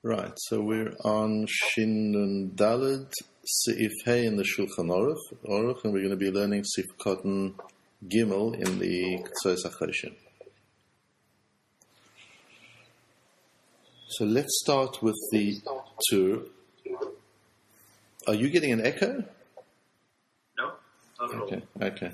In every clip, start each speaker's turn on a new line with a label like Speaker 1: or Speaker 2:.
Speaker 1: Right, so we're on Shin and Daled, Seif Hey in the Shulchan Aruch, and we're going to be learning Sif Cotton Gimel in the Ktsois HaChoshen. So let's start with the Tur. Are you getting an echo?
Speaker 2: No, not at all.
Speaker 1: Okay.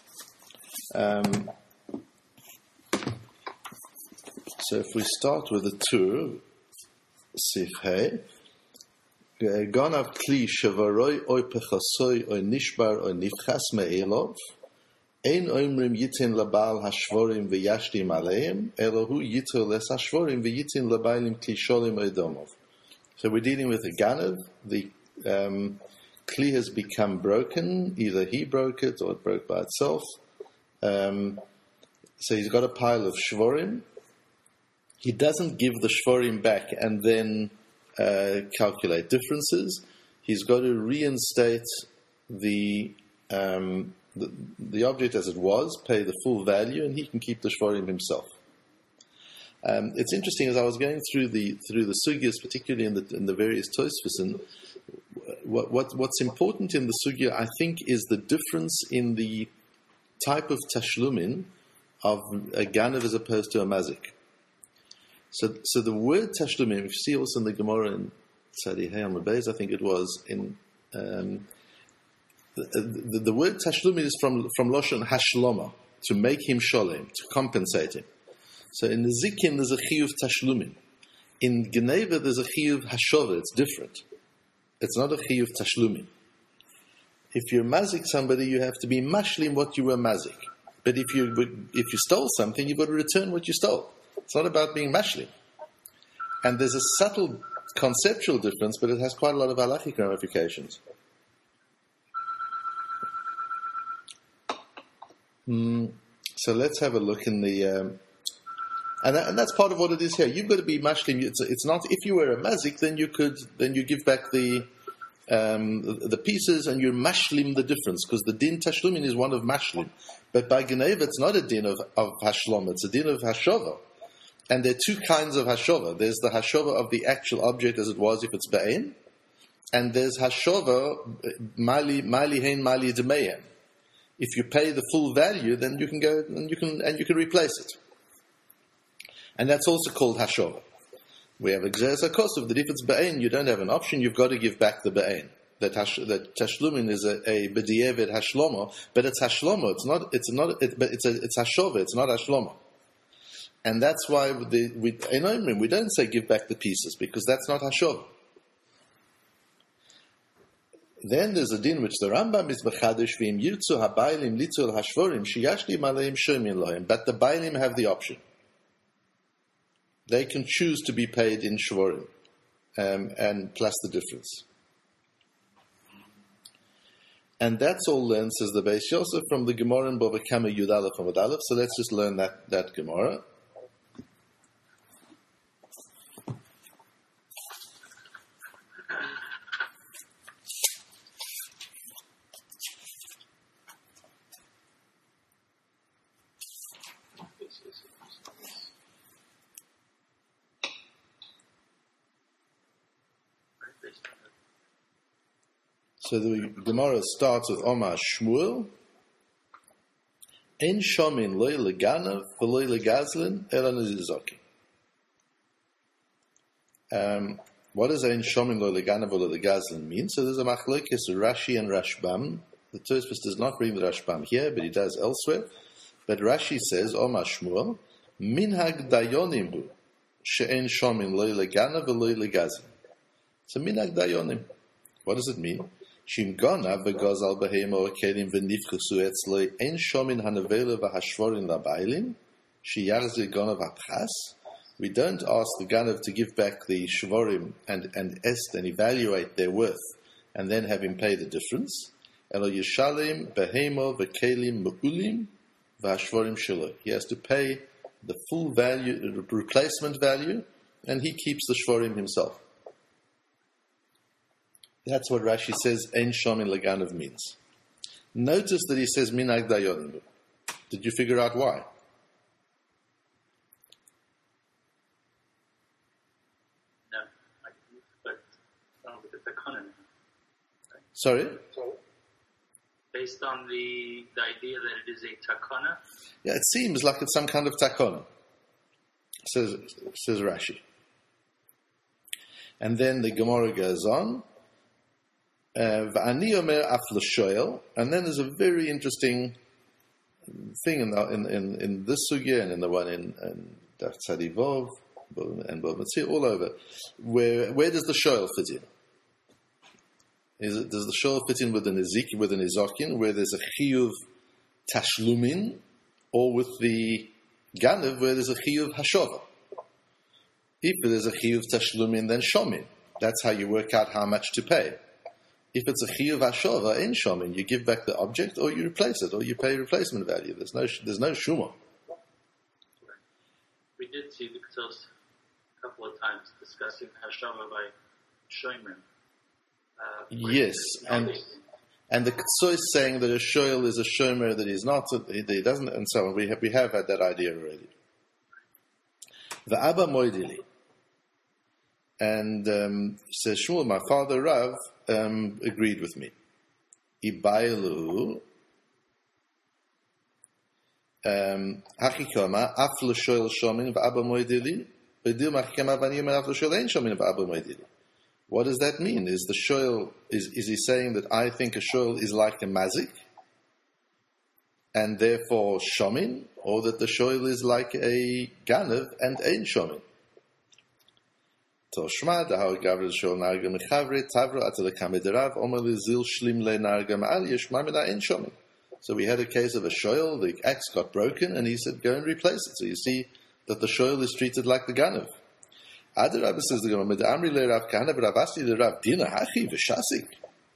Speaker 1: So if we start with the Tur, Sif Hey, Ganav Kli Shavaroi Oy Pechasoi Oy Nishbar Oy Nifchas Me'elov Ein Oimrim Yitin Labal Hashvorim V'yashtim Aleim Elohu Yito Les Hashvorim V'yitin Labalim Kli Sholim Oidomov. So we're dealing with a Ganav. The Kli has become broken. Either he broke it or it broke by itself. So he's got a pile of Shvorim. He doesn't give the Shvorim back and then calculate differences. He's got to reinstate the object as it was, pay the full value, and he can keep the Shvorim himself. It's interesting, as I was going through the sugyas, particularly in the various Tosfos, what's important in the sugya, I think, is the difference in the type of tashlumin of a ganav as opposed to a mazik. So the word tashlumin, if you see also in the Gemara in Tzadi Hey on the Beis, I think it was in the word tashlumin is from Lashon hashloma, to make him sholem, to compensate him. So in the zikin there's a chiyuv tashlumin. In Geneva there's a chiyuv hashova. It's different. It's not a chiyuv tashlumin. If you're mazik somebody, you have to be mashlim what you were mazik. But if you stole something, you've got to return what you stole. It's not about being mashlim. And there's a subtle conceptual difference, but it has quite a lot of halachic ramifications. So let's have a look in the... and that's part of what it is here. You've got to be mashlim. It's not... If you were a mazik, then you give back the pieces and you mashlim the difference, because the din tashlumin is one of mashlim. But by Geneva, it's not a din of hashlom, it's a din of hashova. And there are two kinds of hashova. There's the hashova of the actual object as it was if it's ba'in, and there's hashova mali hein mali demeyen. If you pay the full value, then you can go and you can replace it. And that's also called hashova. We have exeres hakosov that if it's ba'in, you don't have an option. You've got to give back the ba'in. That tashlumin is a b'di'evet hashlomo, but it's hashlomo. It's hashova. It's not hashlomo. And that's why we don't say give back the pieces, because that's not hashova. Then there's a din which the Rambam is b'chadesh v'im yirtzu habaylim litzu el hashvorim sheyashlim aleim shomin lohem, but the baylim have the option. They can choose to be paid in shvorim, and plus the difference. And that's all learned, says the Beis Yosef, from the Gemara in Bava Kama Yud Aleph Amud Aleph. So let's just learn that Gemara. So the Gemara starts with Omar Shmuel. Ein shomin loy leganav v'loy legazlin ela nezizoki. What does ein shomin loy leganav v'loy legazlin mean? So there's a machlokes Rashi and Rashbam. The Tosfos does not bring the Rashbam here, but he does elsewhere. But Rashi says, Omar Shmuel, minhag dayonim hu she'ein shomin loy leganav v'loy legazlin. So minhag dayonim. What does it mean? Shim ganav v'gazal behema or kelim v'nifchusu etzloi ein shomin hanavela v'hashvorin labaylim sheyachzir ganav hapchas. We don't ask the ganav to give back the shvorim and est and evaluate their worth and then have him pay the difference. Elo yishalim behema v'kelim me'ulim v'hashvorim shelo. He has to pay the full value, the replacement value, and he keeps the shvorim himself. That's what Rashi says Ein Shomin Leganav means. Notice that he says Minag Dayonim. Did you figure out why?
Speaker 2: No, I takana.
Speaker 1: Sorry?
Speaker 2: Based on the idea that it is a takana.
Speaker 1: Yeah, it seems like it's some kind of takana, says Rashi. And then the Gemara goes on. V'ani omer af l'shoel, and then there's a very interesting thing in this sugya and in the one in Daf Tzadivov and Bov Metzia, all over. Where does the shoel fit in? Does the shoel fit in with an izakin, where there's a chiyuv tashlumin, or with the ganav, where there's a chiyuv hashova? If there's a chiyuv tashlumin, then shomin. That's how you work out how much to pay. If it's a chiyuv hashova in shomin, you give back the object, or you replace it, or you pay replacement value. There's no shuma.
Speaker 2: We did see the Ketos a couple of times discussing hashova by shomer.
Speaker 1: Yes, and the Ketzos is saying that a shoel is a shomer that he's not, that he doesn't, and so on. We have had that idea already. The Abba Moidili, and says Shmuel, my father Rav agreed with me. Ibailu Hachikama af l'shoel shomin v'Abba Moidili b'dil machikama v'aniyim af l'shoel ein shomin v'Abba Moidili. What does that mean? Is the shoel, is he saying that I think a shoel is like a mazik, and therefore shomin, or that the shoel is like a ganav and ein shomin? Toshma dahar gavre shoel narga mechavre tavro atel kamederav omer lezil shlim le narga ma'al yeshma mina ein shomin. So we had a case of a shoel, the axe got broken, and he said, go and replace it. So you see that the shoel is treated like the ganav. Other Rabbi says the Gemara, "Amri le Rav Kahana, Ravasi le Rav Dina Hachi v'Shasik."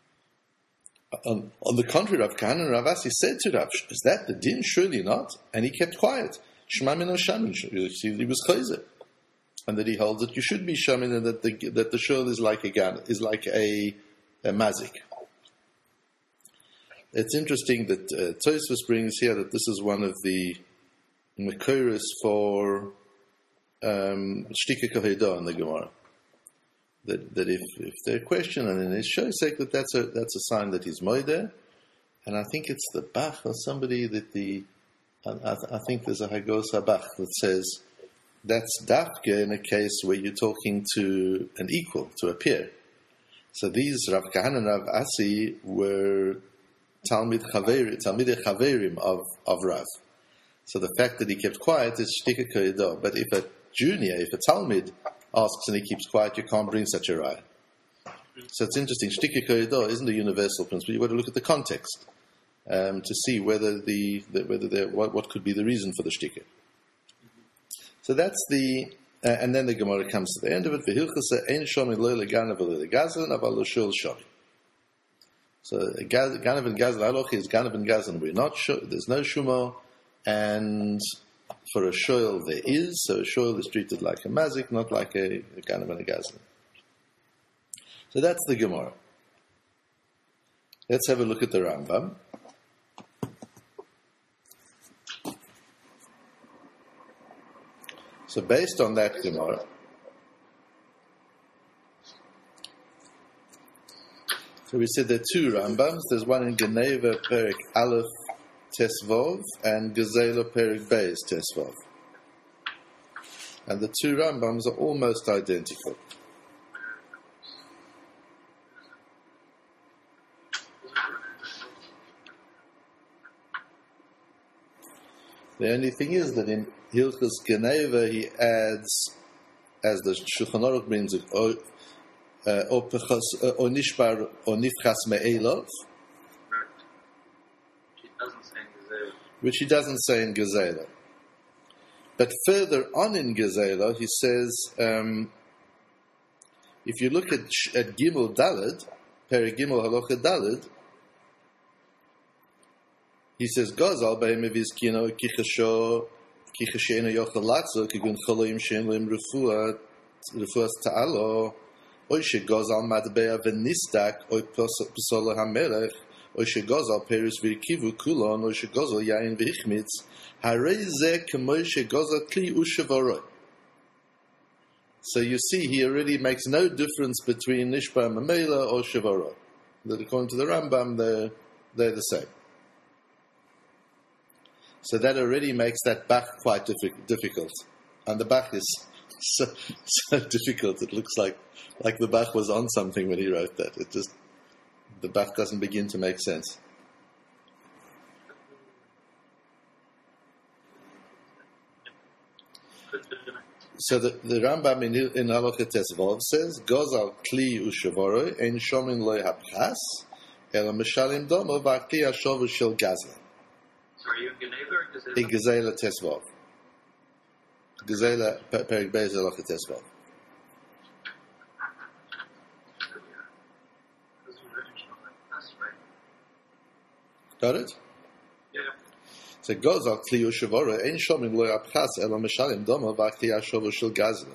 Speaker 1: On the contrary, Rav Kahana and Ravasi said to Rav, "Is that the din? Surely not." And he kept quiet. Shema min shamin. You see, he was chayzer, and that he holds that you should be shamin, and that the shul is like a gan, is like a mazik. It's interesting that Tosfos brings here that this is one of the mekoros for Shtika Kaheda in the Gemara. That if they question, and in his show's sake, that's a sign that he's moeder. And I think it's the Bach or somebody that I think there's a Hagos Bach that says that's dafke in a case where you're talking to an equal, to a peer. So these Rav Kahana and Rav Asi were Talmidei Chaverim of Rav. So the fact that he kept quiet is Shtika Kaheda. But if a Talmid asks and he keeps quiet, you can't bring such a raya. So it's interesting. Shtika Kaheda isn't a universal principle. You've got to look at the context to see whether what could be the reason for the shtika. So that's the and then the Gemara comes to the end of it. V'hilchasa ein shomin lo leganav lo legazlan aval lo shul shomin. So ganav and gazlan halacha is ganav and gazlan. We're not sure. There's no shumo, and for a shoel there is. So a shoel is treated like a mazik, not like a ganav and a gazlan. So that's the Gemara. Let's have a look at the Rambam. So based on that Gemara, so we said there are two Rambams. There's one in Geneva Perik Aleph Tesvov and Gezela Perik Beis Tesvov. And the two Rambams are almost identical. The only thing is that in Hilchos Geneva he adds, as the Shulchan Aruch brings it, o nishbar o nifchas me'elov, which he doesn't say in Gezela. But further on in Gezela, he says, if you look at Gimel Daled, Perek Gimel Halacha Daled, he says, Gazal be'emeviz kino kichasho kichasheno yochel latzo kigun chaloim she'en refuas ta'alo oy shegazal madbea v'nistak oy pesolo hamelech oy shegazal peris v'kivu kulon oy shegazal yain v'ichmitz harei ze k'moy shegazal kli u'shevoroi. So you see, he already makes no difference between Nishba Mamela or Shivara. That according to the Rambam, they're the same. So that already makes that Bach quite difficult. And the Bach is so difficult, it looks like the Bach was on something when he wrote that. The Bach doesn't begin to make sense. So the Rambam in Halacha Tesvav says, Gozal kli ushavoroi ein shomin loy hapchas ela mishalim domo v'akli hashovu shel gazlan.
Speaker 2: Sorry, you Geneva or Gezela?
Speaker 1: In Gezela Tesvav. Gezela Perik Beis Halacha Tesvav. Got it?
Speaker 2: Yeah.
Speaker 1: So Gozal kli ushavoroi ein shomin loy hapchas ela mishalim domo v'akli hashovu shel gazlan.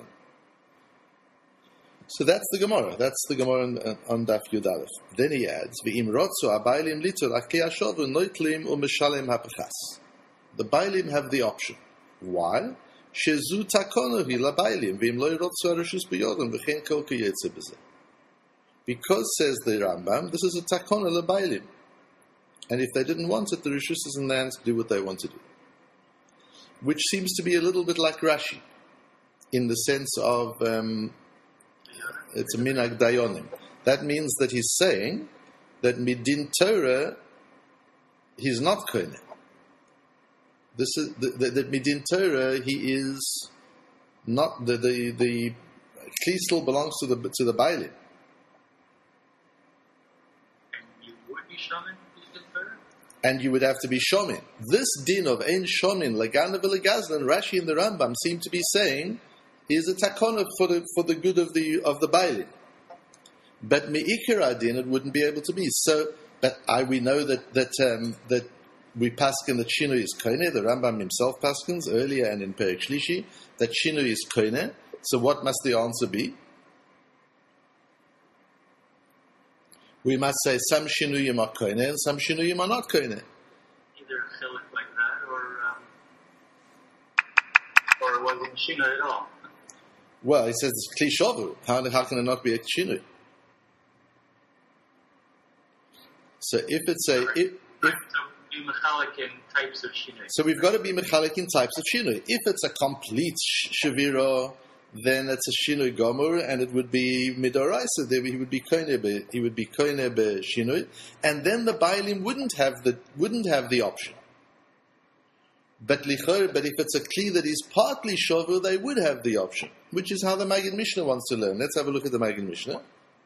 Speaker 1: So that's the Gemara. That's the Gemara on Daf Yud Aleph. Then he adds, "V'im rotzu abaylim litul akli hashovu noitlim u'mishalem hapachas." The Bailim have the option. Why? Shezu takono hi labaylim v'im lo rotzu arishus b'yodam v'chein kol kiyetze b'zeh. Because, says the Rambam, this is a takono labaylim, and if they didn't want it, the rishus is in their hands to do what they want to do. Which seems to be a little bit like Rashi, in the sense of it's a minag dayonim. That means that he's saying that midin Torah he's not koine. This is that midin Torah he is not the kli still belongs to the Bailim.
Speaker 2: And you would be shaman midin Torah?
Speaker 1: And you would have to be shomin. This din of ein shomin lagana v'legazlan, Rashi and the Rambam seem to be saying is a takona for the good of the Bailim. But me'ikar din it wouldn't be able to be. So, but we know that we paskin that shinu is koine. The Rambam himself paskins earlier and in Perek Shlishi that shinu is koine. So what must the answer be? We must say some shinuyim are koine and some shinuyim are not koine.
Speaker 2: Either a chilik like that, or it wasn't shina at all.
Speaker 1: Well, he says it's kli shovu. How can it not be a shinui? So if it's a
Speaker 2: Right. So be mechalik in types of shina.
Speaker 1: so we've got to be mechalik in types of shinui. If it's a complete shavira, then it's a shinui gomur, and it would be midoraisa. He would be koine be shinui, and then the Bailim wouldn't have the option. But if it's a kli that is partly shovu, they would have the option, which is how the Maggid Mishnah wants to learn. Let's have a look at the Maggid Mishnah.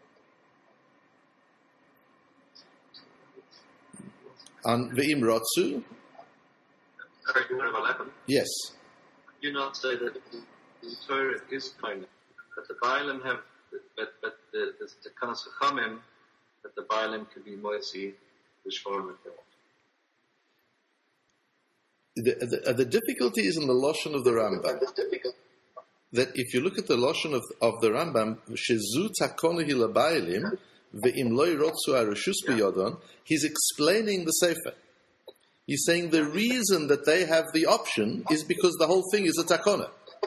Speaker 1: On Ve'im Rotzu.
Speaker 3: Sorry, you have 11.
Speaker 1: Yes.
Speaker 3: You not say that the Torah is kind, but the Bailim have, but the Kanas Chachamim that the Bailim could be moisi b'shvorim if they want.
Speaker 1: The difficulty is in the Lashon of the Rambam. That if you look at the Lashon of the Rambam, Shezu takonu hi labaylim ve'im lo yirotzu arishus b'yodon, he's explaining the Sefer. He's saying the reason that they have the option is because the whole thing is a takona.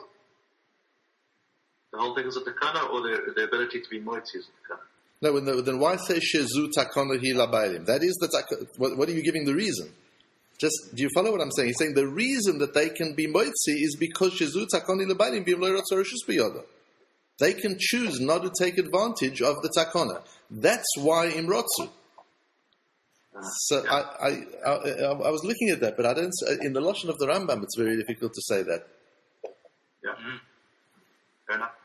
Speaker 3: The whole thing is a takana, or the ability to be moitzi is a takana.
Speaker 1: No, then why say Shezu takonu hi labaylim? That is the takona. What are you giving the reason? Just, do you follow what I'm saying? He's saying the reason that they can be moitzi is because Shezu takoni labaylim b'im lo yirotzu arishus b'yodon. They can choose not to take advantage of the takona. That's why imrotzu. So I was looking at that, but I don't. In the Lashon of the Rambam, it's very difficult to say that.
Speaker 3: Yeah.
Speaker 2: Mm-hmm.
Speaker 3: Fair enough.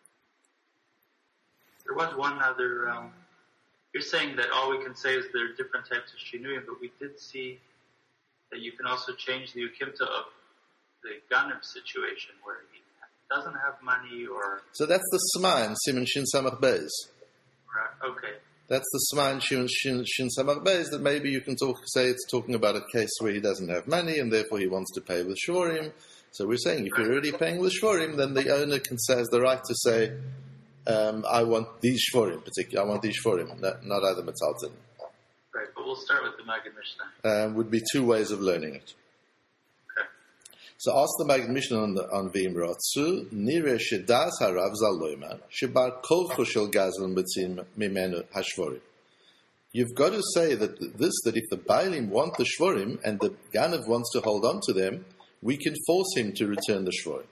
Speaker 2: There was one other. You're saying that all we can say is there are different types of shinuyim, but we did see that you can also change the ukimta of the Ganim situation where he doesn't have money or...
Speaker 1: So that's the Sman, Siman Shin Samach Beis.
Speaker 2: Okay.
Speaker 1: That's the Sman Shin Samach Beis, that maybe you can say it's talking about a case where he doesn't have money and therefore he wants to pay with Shvorim. So we're saying if you're already paying with Shvorim, then the owner has the right to say, I want these Shvorim, particularly. I want these Shvorim, not other Metalton.
Speaker 2: Right, but we'll start with the Maggid Mishnah.
Speaker 1: Would be two ways of learning it.
Speaker 2: Okay.
Speaker 1: So ask the Maggid Mishnah on V'im Ratzu, Nire Shedas Harav Zaloima, Shebar Kolcho Shel Gazlan Betzim Mimenu Hashvorim. You've got to say that if the Bailim want the Shvorim and the Ganav wants to hold on to them, we can force him to return the Shvorim.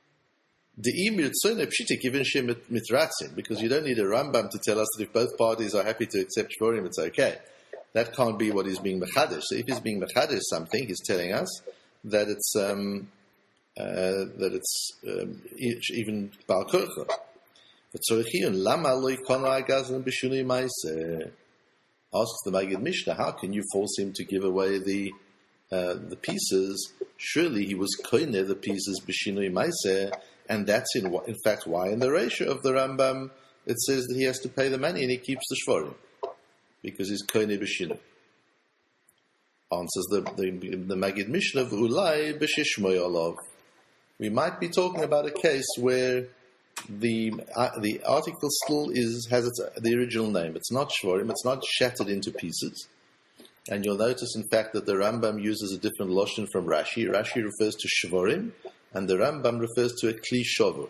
Speaker 1: Because you don't need a Rambam to tell us that if both parties are happy to accept Shvorim, it's okay. That can't be what he's being Mechadesh. So if he's being Mechadesh something, he's telling us that it's even Baal Korcha. Asks the Maggid Mishnah, how can you force him to give away the pieces? Surely he was koine the pieces b'shinui maiseh, and that's in fact why in the ratio of the Rambam it says that he has to pay the money and he keeps the shvorim because he's koine b'shinui. Answers the Maggid Mishnah, v'ulai b'shishmoy olav. We might be talking about a case where the article still has the original name. It's not shvorim. It's not shattered into pieces. And you'll notice, in fact, that the Rambam uses a different lashon from Rashi. Rashi refers to shvorim, and the Rambam refers to a kli shovur.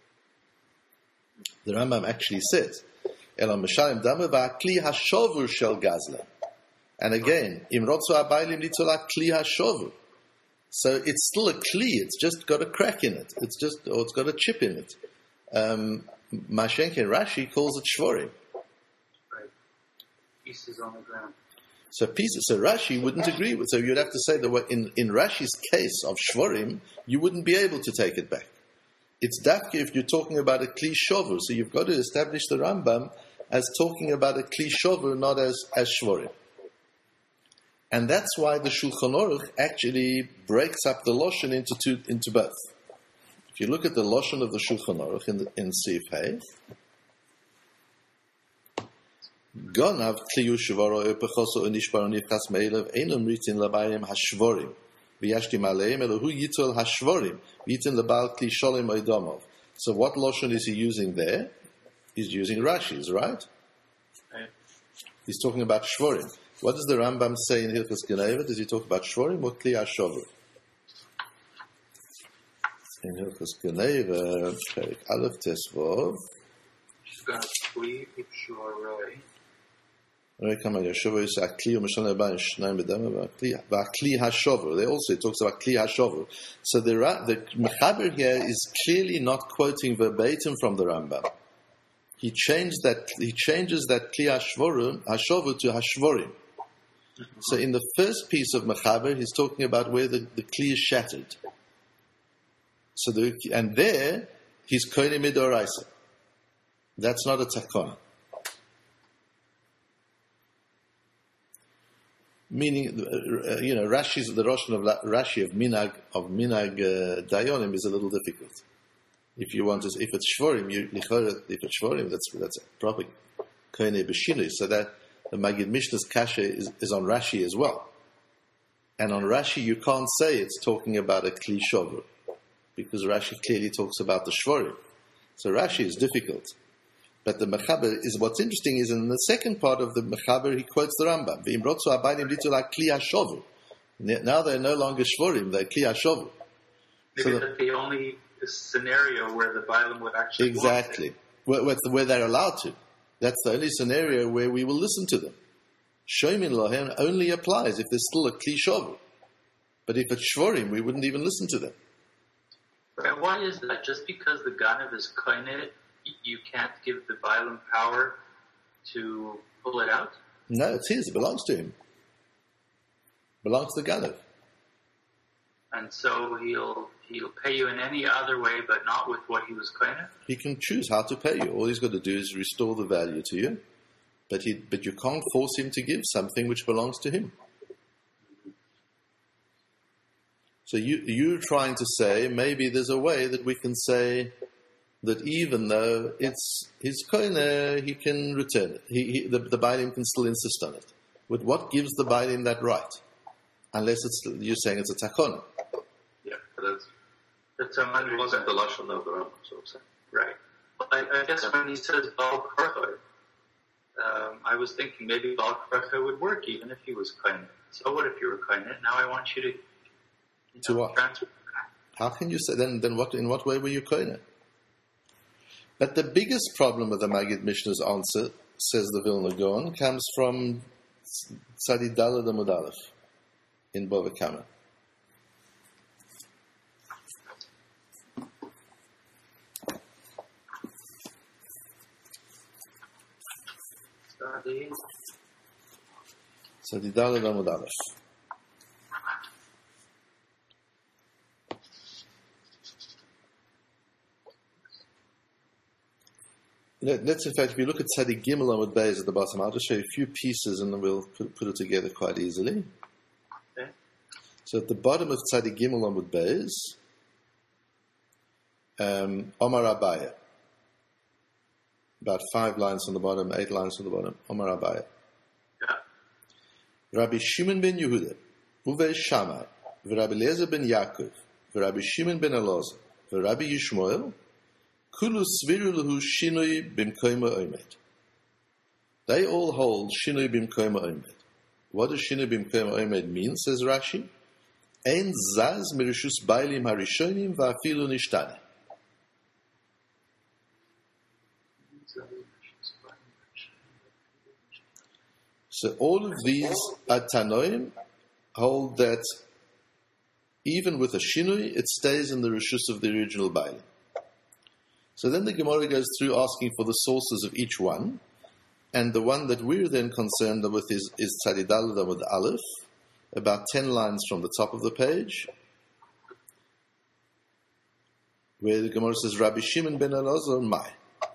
Speaker 1: The Rambam actually says, "Elam mishalim damu va'kli hashovur shel gazla." And again, im rotzu abaylim litzola kli hashovur. So it's still a kli. It's just got a crack in it. It's got a chip in it. Mashenkin Rashi calls it shvorim.
Speaker 2: Right. Pieces on the ground.
Speaker 1: So Rashi wouldn't agree with. So you'd have to say that in Rashi's case of shvorim, you wouldn't be able to take it back. It's dafke if you're talking about a kli shover. So you've got to establish the Rambam as talking about a kli shover, not as shvorim. And that's why the Shulchan Aruch actually breaks up the lashon into both. If you look at the lashon of the Shulchan Aruch in Sif Hey, Gonav kliyu shvaro epechoso unishbaro nifchas me'elav einam ritin labayim hashvorim v'yashtim aleim elohu yitol hashvorim yitin labal kli sholim oidomov. So what lashon is he using there? He's using Rashi's, right? He's talking about shvorim. What does the Rambam say in Hilchos Geneva? Does he talk about shvorim or kli hashover? In Hilchos Geneva, Perik Aleph Tesvov. They also talks about Kli Hashover. So the Mechaber here is clearly not quoting verbatim from the Rambam. He changes that Kli Hashover to Hashvorim. So in the first piece of Mechaber, he's talking about where the Kli is shattered. So and there he's koine midoraisa. That's not a takona. Meaning, Rashi's the Rosh of Rashi of Minag Dayonim is a little difficult. If it's Shvorim, if it's Shvorim, that's a proper koine b'shinui. So that the Maggid Mishnah's kasha is on Rashi as well. And on Rashi, you can't say it's talking about a kli shover, because Rashi clearly talks about the shvorim. So Rashi is difficult. But the Mechaber is, what's interesting is in the second part of the Mechaber, he quotes the Rambam. Now they're no longer shvorim, they're kli hashover.
Speaker 2: Maybe that's the only scenario where the Bailam would actually
Speaker 1: exactly. Where they're allowed to. That's the only scenario where we will listen to them. Shomin Lohem only applies if there's still a kli shover. But if it's shvorim, we wouldn't even listen to them.
Speaker 2: And why is that? Just because the Ganav is koine, you can't give the Bailam power to pull it out?
Speaker 1: No, it's his. It belongs to him. It belongs to the Ganav.
Speaker 2: And so he'll pay you in any other way, but not with what he was koine?
Speaker 1: He can choose how to pay you. All he's got to do is restore the value to you. But you can't force him to give something which belongs to him. So you're trying to say maybe there's a way that we can say that even though it's his koine, he can return it. The Bailim can still insist on it. But what gives the Bailim that right? Unless you're saying it's a takona.
Speaker 2: Yeah, that's it wasn't the lashon of the Rambam, so I'm saying. Right. Well, I guess when he says Baal Korcha, I was thinking maybe Baal Korcha would work even if he was koine. So what if you were koine? Now I want you to
Speaker 1: what?
Speaker 2: transfer
Speaker 1: How can you say then? What in what way were you koine? But the biggest problem with the Maggid Mishnah's answer, says the Vilna Gaon, comes from Tzadi Daled Amud Aleph in Bava Kama. Tzadi Daled Amud Aleph. Let's, in fact, if you look at Tzadi Gimel Amud Beis at the bottom, I'll just show you a few pieces and then we'll put it together quite easily. Okay. So at the bottom of Tzadi Gimel Amud Beis, Omar Abaya. About 5 lines on the bottom, 8 lines on the bottom. Omar Abaya. Yeah. Rabbi Shimon ben Yehuda, Uve Shammai, Rabbi Eliezer ben Yaakov, Rabbi Shimon ben Elazar, Rabbi Yishmael, Kulu Sviru Lahu Shinui Bimkoima Omed. They all hold Shinui Bimkoima Omed. What does Shinui Bimkoima Omed mean, says Rashi? Ein Zaz Mirishus Bailim Harishonim Va'afilu Nishtane. So all of these Atanoim hold that even with a Shinui, it stays in the Rishus of the original Bailim. So then the Gemara goes through asking for the sources of each one, and the one that we're then concerned with is Tzadi Daled Amud Aleph, about 10 lines from the top of the page, where the Gemara says, Rabbi Shimon ben Elazar, Mai.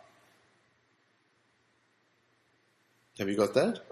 Speaker 1: Have you got that?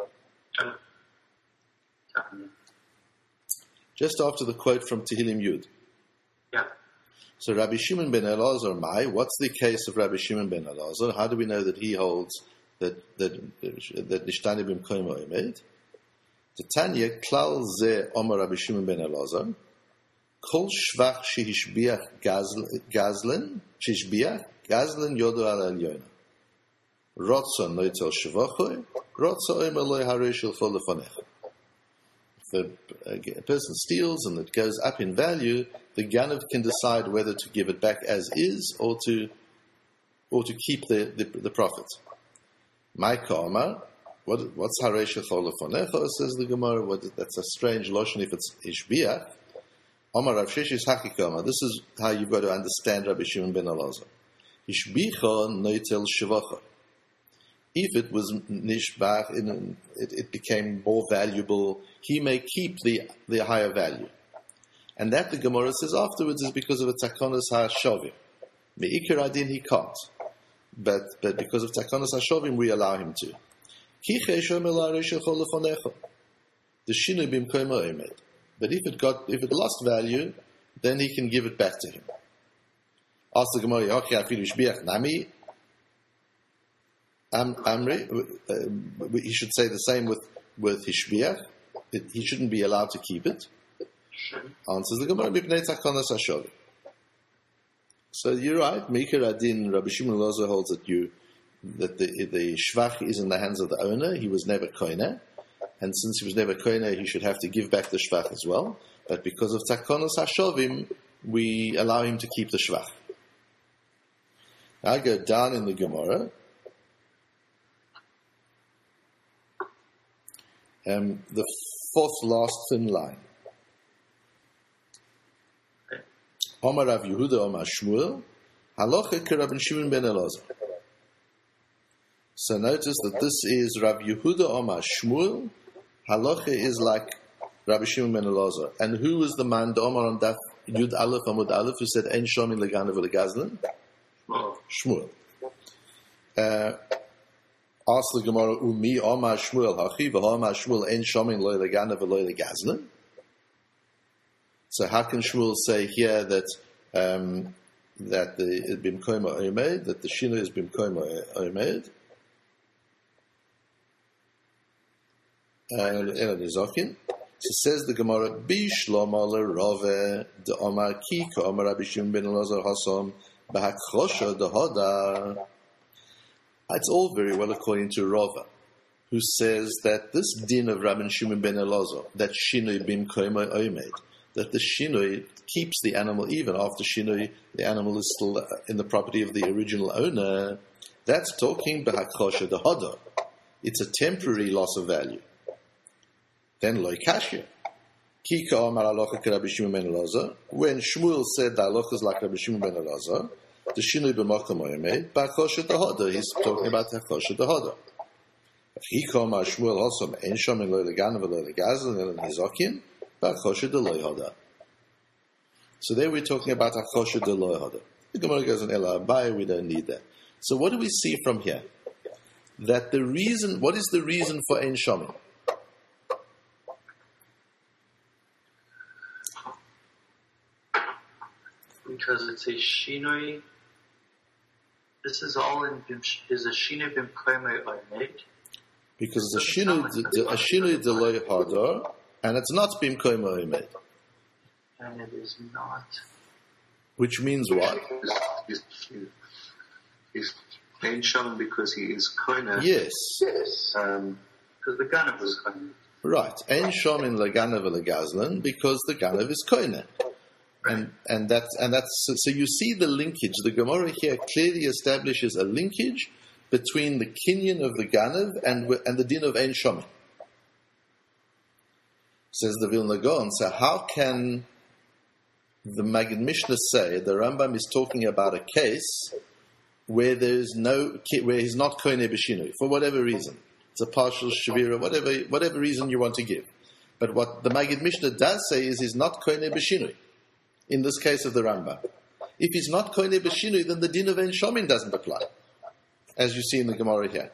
Speaker 1: Just after the quote from Tehillim Yud.
Speaker 2: Yeah.
Speaker 1: So Rabbi Shimon ben Elazar, Mai, what's the case of Rabbi Shimon ben Elazar? How do we know that he holds that Nishtani b'mkoimo omed? Tanya klal ze Omar Rabbi Shimon ben Elazar, kol shvach shehishbiach gazlan yodo al elyon. Rotza noitel shvachoy, rotza omer loy harishil fol lefanecha. If a person steals and it goes up in value, the Ganav can decide whether to give it back as is or to keep the profit. Maika Omar, what's Haresha Chol Lefonecha, says the Gemara. That's a strange lotion if it's Ishbiach. Omar Rav Sheshes Hakika Omar. This is how you've got to understand Rabbi Shimon ben Elazar. Ishbicha noitel shivacha. If it was nishbach, it became more valuable, he may keep the higher value. And that, the Gemara says afterwards, is because of a takonos ha'shovim. Me'ikar adin he can't. But because of takonos ha'shovim, we allow him to. The shinu bimkoimo emed. But if it lost value, then he can give it back to him. Ask the Gemara, afilu shbiach nami. Amri, he should say the same with Hishbiach. He shouldn't be allowed to keep it. Answers the Gemara, Mipnei Takonos HaShovim. So you're right. Mikar Adin, Rabbi Shimon Elazar holds that the shvach is in the hands of the owner. He was never koine, and since he was never koine, he should have to give back the shvach as well. But because of Takonos HaShovim, we allow him to keep the shvach. Now I go down in the Gemara. The fourth last thin line. Omar Rav Yehuda Omar Shmuel, Halacha Rabbi Shimon ben Elazar. So notice that this is Rav Yehuda Omar Shmuel. Halacha is like Rabbi Shimon ben Elazar. And who was the man, the Omar on Daf Yud Aleph Amud Aleph, who said En Shomin Leganav Legazlan? Shmuel. Ask the Gemara, Umi Omar Shmuel Hachi v'Omar Shmuel En Shomin Lo Leganav Lo Legazlan. So how can Shmuel say here that the Bimkoima Omed, that the Shinu is Bimkoima Omed? So says the Gemara, Bishlom ala Rove de Omar Ki ka Omar Rabbi Shimon ben Elazar Hasom b'Hakrosha de Hodar. It's all very well according to Rava, who says that this din of Rabbi Shimon ben Elazar, that Shinu Bimkoima Omed, that the shinui keeps the animal even after shinui. The animal is still in the property of the original owner. That's talking b'hakosha dehoda. It's a temporary loss of value. Then loy kashya. Kika Amar Halacha Rabbi Shimon ben Elazar. When Shmuel said the halacha is like Rabbi Shimon ben Elazar, the shinui b'makom oyemed b'hakosha dehoda. He's talking about hakosha dehoda. Kika Amar Shmuel also en shomin lo leganav lo legazlan el nizokin b'hakosha deloy hoda. So there we're talking about hakosha deloy hoda. The Gemara goes on Ela Abai. We don't need that. So what do we see from here? That the reason. What is the reason for en shomin?
Speaker 2: Because it's a shinoi. This is all in is a shinoi b'mkoimei oimed.
Speaker 1: Because it's a shinoi deloy hadar, and it's not b'mkoimei oimed.
Speaker 2: And it is not.
Speaker 1: Which means what?
Speaker 3: He's being shown because he is koine.
Speaker 1: Yes.
Speaker 2: Because the ganav was koine.
Speaker 1: Right. Ein shomin leganav legazlan, because the ganav is koine. And that's so you see the linkage. The Gemara here clearly establishes a linkage between the kinyan of the ganav and the din of ein shomin. Says the Vilna Gaon. So how can the Maggid Mishnah say the Rambam is talking about a case where he's not koine b'shinui for whatever reason? It's a partial shavira, whatever reason you want to give. But what the Maggid Mishnah does say is he's not koine b'shinui. In this case of the Rambam, if he's not koine b'shinui, then the din of ein shomin doesn't apply, as you see in the Gemara here.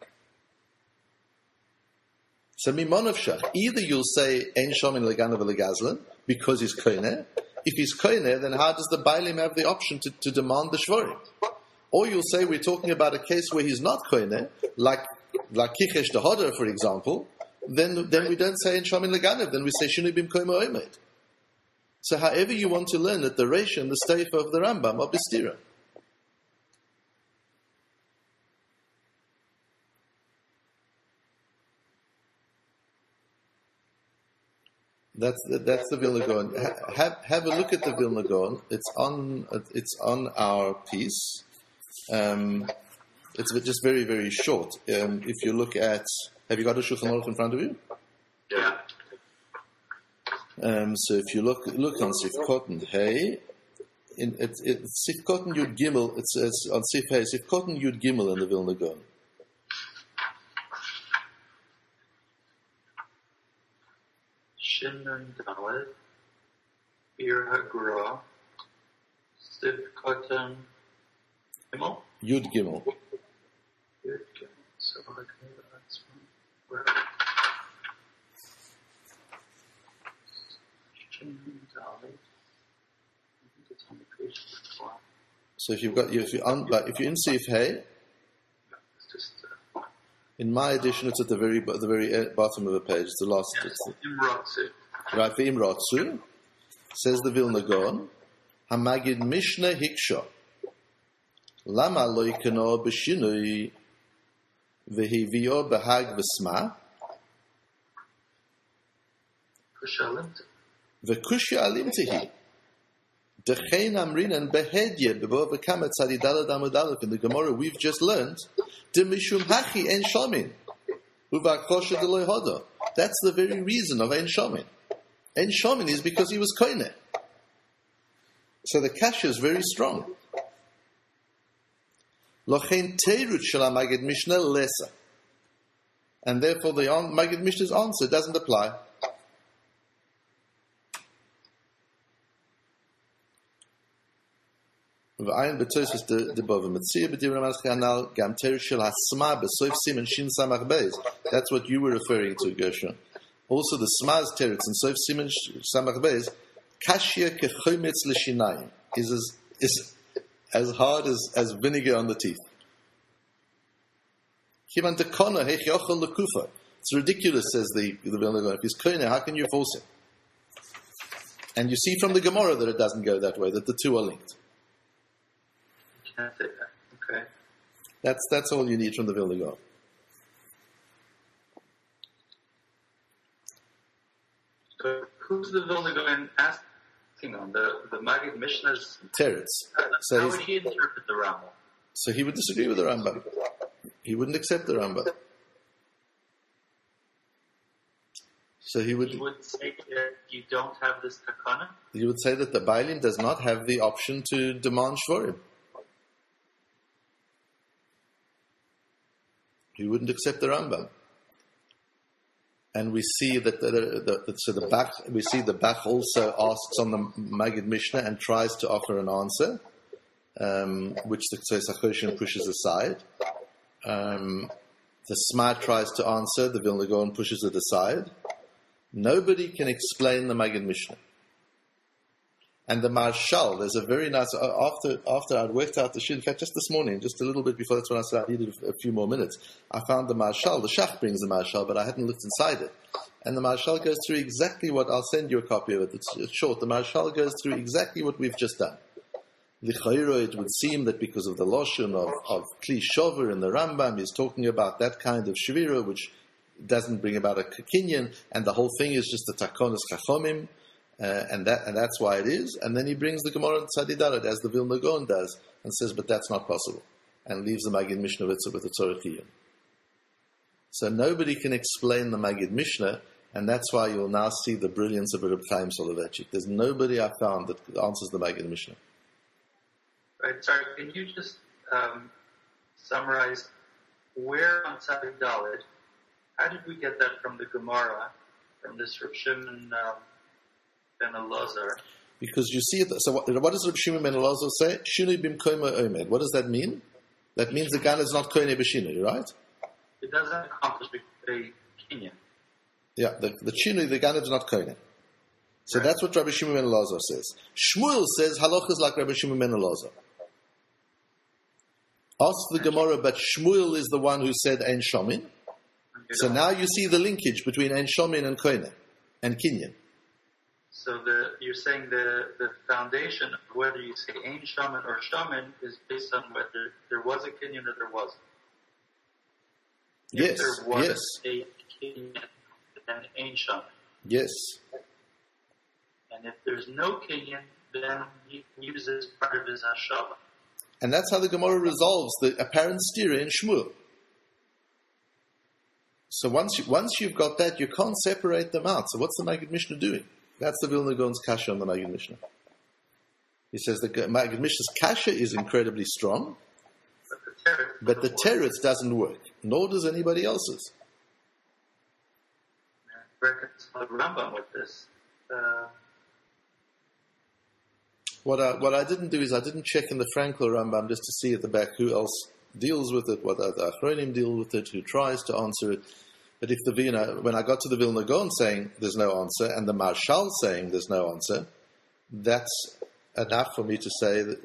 Speaker 1: So mimonov shach, either you'll say ein shomin leganav legazlan because he's koine. If he's koine, then how does the bailim have the option to demand the shvorim? Or you'll say we're talking about a case where he's not koine, like kichesh dehoda, for example. Then we don't say ein shomin leganav. Then we say shinui b'mkoimei oimed. So however you want to learn it, the Reish and the Steifa of the Rambam are bistira. That's the Vilna Gaon. Have a look at the Vilna Gaon. It's on our piece. It's just very, very short. If you look at, have you got a Shulchan Aruch in front of you?
Speaker 2: Yeah.
Speaker 1: So if you look on Sifkot Hey, it's Sifkot Yud Gimel. It says on Sif Hey, Sifkot Yud Gimel in the Vilna Gaon.
Speaker 2: Shinun Dalet, Bir Hagra, Sifkot Gimel.
Speaker 1: Yud Gimel.
Speaker 2: Yud Gimel. So that's where.
Speaker 1: So if you're in Sif Hey, in my edition it's at the very bottom of the page. It's the last.
Speaker 2: Yes, Imratzu.
Speaker 1: Right, for Imratzu, says the Vilna Gaon, Hamagid Mishnah Hiksha, Lama lo yikano b'shinui v'hivio b'hag v'sma v'kushya alimtihi Dechein amrinan behedye b'bo v'kamet tzadidalad amud aleph. In the Gemara we've just learned de mishum hachi en shomin uvakosha deloy hoda. That's the very reason of en shomin. En shomin is because he was koine. So the kasha is very strong. Lochein teirut shel Maggid Mishnah lesa, and therefore the Maggid Mishnah's answer doesn't apply. V'ayin b'tosos de bova metzia b'divrei Ramas Chanal gam teirut shel hasma b'soif siman shin samach beis. That's what you were referring to, Gershon. Also, the sma's teretz and soif siman samach beis kashya kechometz l'shinayim is as hard as vinegar on the teeth. It's ridiculous, says the Vilna Gaon. If he's koine, how can you force him? And you see from the Gemara that it doesn't go that way, that the two are linked.
Speaker 2: Can't say that. Okay.
Speaker 1: That's all you need from the Vilna Gaon.
Speaker 2: So who Who's the Vilna Gaon asking on? The Maggid Mishnah's
Speaker 1: Teretz. So
Speaker 2: how would he interpret the Rambam?
Speaker 1: So he would disagree with the Rambam. He wouldn't accept the Rambam. So he would
Speaker 2: say that you don't have this takana?
Speaker 1: He would say that the Bailim does not have the option to demand shvorim. He wouldn't accept the Rambam. And we see that the Bach also asks on the Maggid Mishnah and tries to offer an answer, which the Tzos HaChoshen pushes aside. The Smart tries to answer, the Vilna Gaon pushes it aside. Nobody can explain the Maggid Mishnah. And the Marshal, there's a very nice, after I'd worked out the shir, in fact, just this morning, just a little bit before, that's when I said I needed a few more minutes, I found the Marshal, the Shach brings the Marshal, but I hadn't looked inside it. And the Marshal goes through exactly what, I'll send you a copy of it, it's short, the Marshal goes through exactly what we've just done. L'chayro, it would seem that because of the Loshon of Kli Shover in the Rambam, he's talking about that kind of Shvira, which doesn't bring about a kinyan, and the whole thing is just the Takonos Chachomim, and that's why it is. And then he brings the Gemara Tzadi Dalet, as the Vilna Gaon does, and says, but that's not possible, and leaves the Maggid Mishnah with the Tzorech Iyun. So nobody can explain the Maggid Mishnah, and that's why you'll now see the brilliance of Reb Chaim Soloveitchik. There's nobody I found that answers the Maggid Mishnah.
Speaker 2: Right, sorry, can you just summarize where on Tzadi Dalet, how did we get that from the Gemara, from this Reb Shimon ben Elazar?
Speaker 1: Because you see, so what does Reb Shimon ben Elazar say? Shinui bimkomo omed. What does that mean? That means the Gan is not koine b'shinui, right?
Speaker 2: It doesn't accomplish a kinyan.
Speaker 1: Yeah, the Shinui, the Gan is not koine. So right. That's what Rabbi Shimon ben Elazar says. Shmuel says halacha is like Rabbi Shimon ben Elazar. Ask the Gemara, but Shmuel is the one who said Ein Shomin. So now you see the linkage between Ein Shomin and Koine and Kinyan.
Speaker 2: So you're saying the foundation of whether you say Ein Shomin or Shomin is based on whether there was a Kinyan or there wasn't.
Speaker 1: Yes.
Speaker 2: If there was a Kinyan, then Ein Shomin.
Speaker 1: Yes.
Speaker 2: And if there's no Kinyan, then he uses part of his Hashava.
Speaker 1: And that's how the Gemara resolves the apparent stira in Shmuel. So once you've got that, you can't separate them out. So what's the Maggid Mishnah doing? That's the Vilna Gaon's kasha on the Maggid Mishnah. He says the Maggid Mishnah's kasha is incredibly strong, but the teretz doesn't work, nor does anybody else's.
Speaker 2: Reconcile Rambam with this.
Speaker 1: What I didn't do is I didn't check in the Frankel Rambam just to see at the back who else deals with it, what other Achronim deal with it, who tries to answer it. But if when I got to the Vilna Gaon saying there's no answer, and the Marshal saying there's no answer, that's enough for me to say that,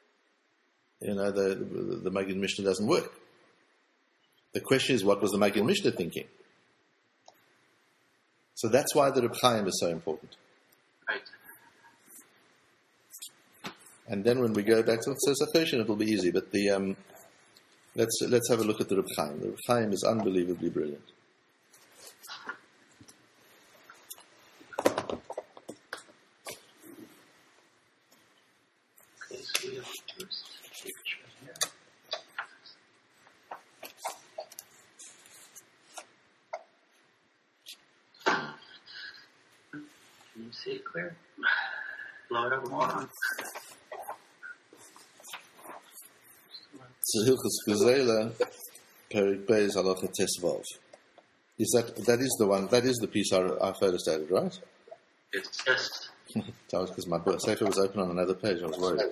Speaker 1: the Maggid Mishnah doesn't work. The question is, what was the Maggid Mishnah thinking? So that's why the Reb Chaim is so important.
Speaker 2: Right.
Speaker 1: And then when we go back to the Tzos HaChoshen, it'll be easy. But let's have a look at the Reb Chaim. The Reb Chaim is unbelievably brilliant.
Speaker 2: Okay, so we have the first picture here. Can you see it clear? Blow it up more.
Speaker 1: Hilchos Gezela, Perik Beis Halacha Tesvav. That is the one? That is the piece I photostated, right?
Speaker 2: It's just.
Speaker 1: That was because my sefer was open on another page. I was worried.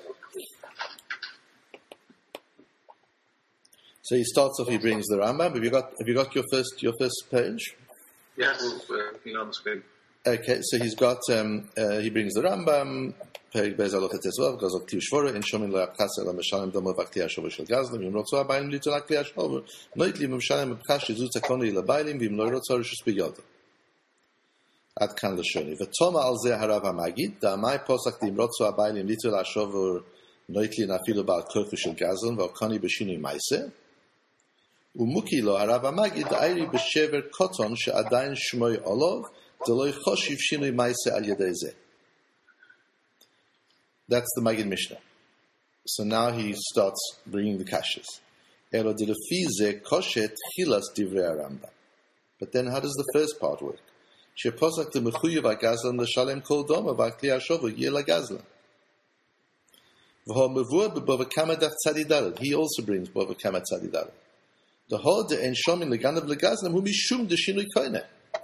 Speaker 1: So he starts off. He brings the Rambam. Have you got your first page?
Speaker 3: Yes, on the screen.
Speaker 1: Okay, so he's got. He brings the Rambam. Perik Beis Halacha Tesvav. Gazok Kli Shvora. In Shomin Lo Yapchas Ela Meshalem Domo V'Kli Hashover Shel Gazlim. Yom Rotzo Habayim Litzol Kli Hashover. Noitli Meshalem B'Chash Yizut Zakonu Yilabayim V'Im Lo Rotzo Rishus B'Yodah. Ad kan l'shoni. V'toma al zeh harav hamagid, da'amai posach dim rotzu abaylim litul hashover noitli nafilu ba'al kofu shel gazlan v'okoni b'shinui maise. Umuki lo harav hamagid da'ayri b'shever koton she'adayin shmoi olov Deloi choshiv shinui maise al yedei zeh. That's the Maggid Mishnah. So now he starts bringing the kashas. Elo dilefi zeh koshet chilas divrei Rambam. But then how does the first part work? Sheposak the mechuyev hagazlan l'shalem kol doma v'akli hashovu yeh lagazlan. He also brings Bava Kama Tzadidal. The whole de en shomin leganav legazlam hu mishum de shinui koine.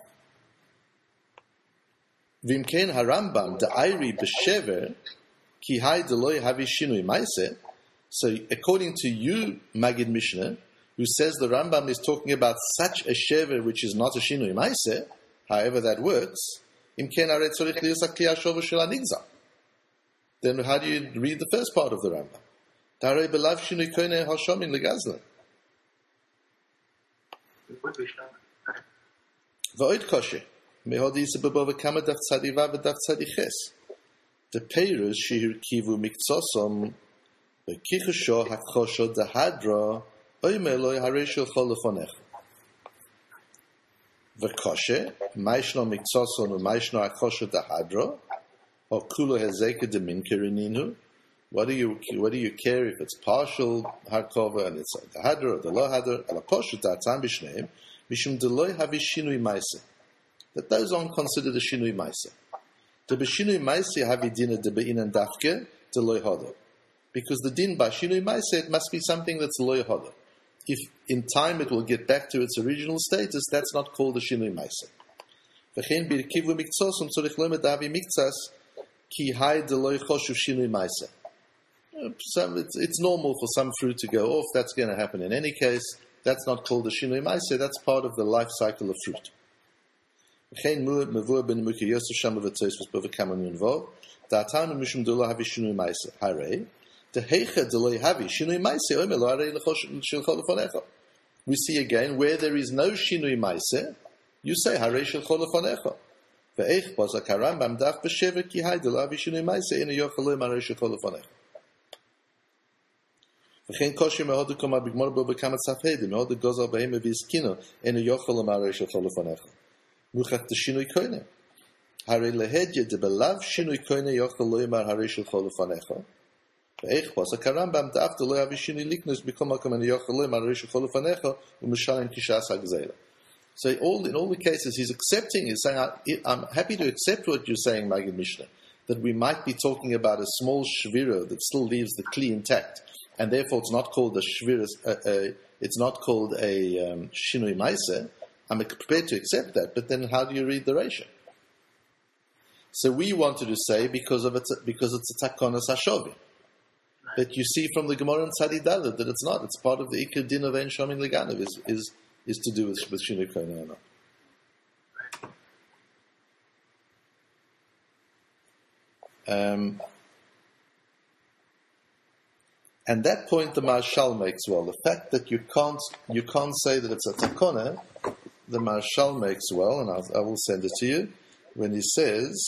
Speaker 1: Vimkein harambam de ayri b'shever ki hay deloy havi shinui maise. So according to you, Maggid Mishnah, who says the Rambam is talking about such a shever which is not a shinui maise, however that works, imkein hare tzorich liyos hakli hashover shel hanigzal. Then how do you read the first part of the Rambam? Darei belav shinui koine hashomin legazlan.
Speaker 2: It would be shown.
Speaker 1: V'oid koshe. Mehodi yisa b'bova kama daf tzadiva v'daf tzadiches. The peirus shehir kivu mikzosom v'kichusho hakchosho dahadra oimeloi hareshel chol lefonech. V'koshe maishno mikzosom u'maishno hakchosho dahadra or kulo hezeka de minkirininu. What do you care if it's partial hardcover and it's the hadr or the lo hadr? Ala poshet atam b'shneim mishum deloy havi shinui maise. That those aren't considered a shinui maise. The b'shinui maise havi dina de be'inan dafke deloy hadr. Because the din by shinui maise, it must be something that's loy hadr. If in time it will get back to its original status, that's not called a shinui maise. V'chein birkivu miktzosum tzorich lo medavi miktzas ki hay deloy choshuv shinui maise. It's normal for some fruit to go off. That's going to happen in any case. That's not called a shinui maise. That's part of the life cycle of fruit. V'chein mu'ed mevur ben muke yosef sham v'tzois v'spova kaman yunvo da'atanu mishum deloy havi shinui maise. Harei dehecha deloy havi shinui maise omer lo harei l'chosh shel chol lefonecha. We see again where there is no shinui maise, you say harei shel chol lefonecha. Ve'ech bozak harambam daf b'shever ki hay deloy havi shinui maise ena yochel lo harei shel chol lefonecha. וכן קושי מאוד לקומר בגמור בו בכמה צפהדים, מאוד גוזר בהם והזקינו, אינו יוכל למראה של כל לפניך. מוכח דשינוי קוינה. הרי להדיה דבלב שינוי קוינה יוכל לא יאמר הרי של כל לפניך. ואיך פוסק הרמב"ם דאף דלא יביא שינוי ליקנוס בכל מקום אינו יוכל לא יאמר הרי של כל לפניך, ומשלם כשעשה גזילה. So in all the cases he's accepting, he's saying, I'm happy to accept what you're saying, Maggid Mishnah, that we might be talking about a small shvira that still leaves the kli intact. And therefore, it's not called a shviras. It's not called a shinui maise. I'm prepared to accept that, but then how do you read the Reisha? So we wanted to say because it's a takonas hashovi. But you see from the Gemara and Tzadidal that it's not. It's part of the ikar din of en shomin leganav is to do with shinui koina or not. And that point the Marshal makes well. The fact that you can't say that it's a takona, the Marshal makes well, and I will send it to you, when he says,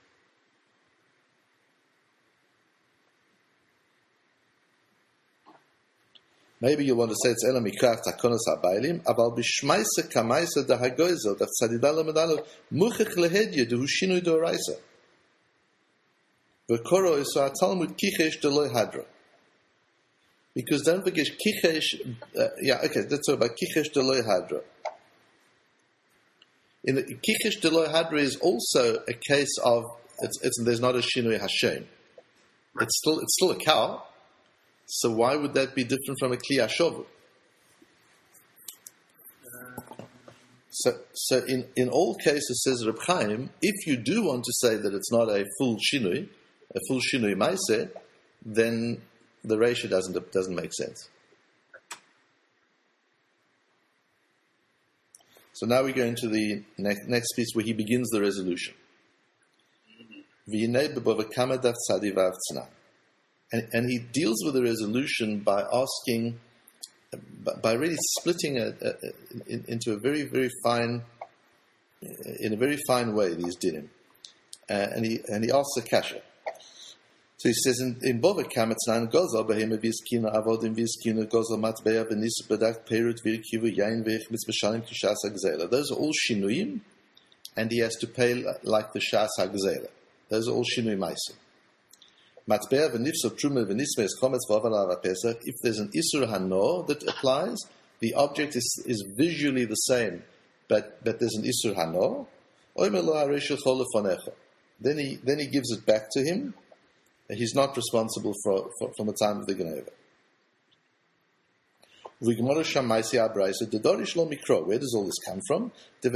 Speaker 1: maybe you want to say it's Ela Mikrach Takonos HaBailim, aval b'shmaisa kamaisa da hagoizel, da tzadidalo medalo, muchech lehedye dehu shinui doraisa. V'koro iso ha-Talmud kichesh deloy hadra. Because don't forget, kichesh, let's talk about kichesh deloy hadra. In the kichesh deloy hadra is also a case of there's not a shinui hashem. It's still a cow. So why would that be different from a kli hashovu? So in all cases, says Reb Chaim, if you do want to say that it's not a full shinui maise, then the Reisha doesn't make sense. So now we go into the next piece where he begins the resolution. And he deals with the resolution by asking, by really splitting into a very, very fine, in a very fine way, these dinim. And he asks a kasha. So he says in Bava Kamatznan Gozel Behema Vizkina Avodim Vizkina Gozel Matbeya Venis Bedak Perut Virkivu Yain Vich Mitzvashalim Kishasa Gzela. Those are all shinuyim, and he has to pay like the Shas HaGzela. Those are all Shinui Maisim. Matbea v'nifso truma v'nismes chometz v'avala v'pesach. If there's an Isur Hano that applies, the object is visually the same, but there's an Isur Hano. Then he gives it back to him. He's not responsible from the time of the Geneva. Where does all this come from?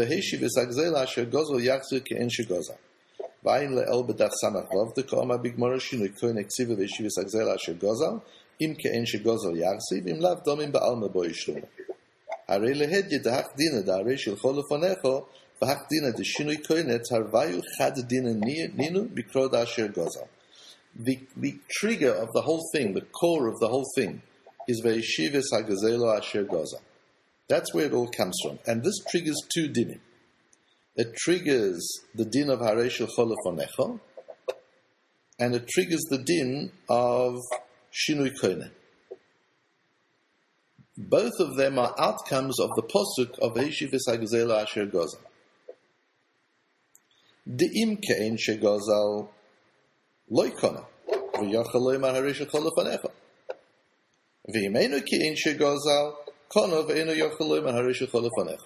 Speaker 1: The trigger of the whole thing, the core of the whole thing, is Ve'yeshivas HaGazelo Asher Goza. That's where it all comes from. And this triggers two dinim. It triggers the din of Hareshel Cholofonecho, and it triggers the din of Shinui Koine. Both of them are outcomes of the posuk of Ve'yeshivas HaGazelo Asher Goza. De'im ke'en shegozal loikona v'yochel loymar hareshel cholofanecha v'yimeinu ke'en shegozal kona v'einu yochel loymar hareshel cholofanecha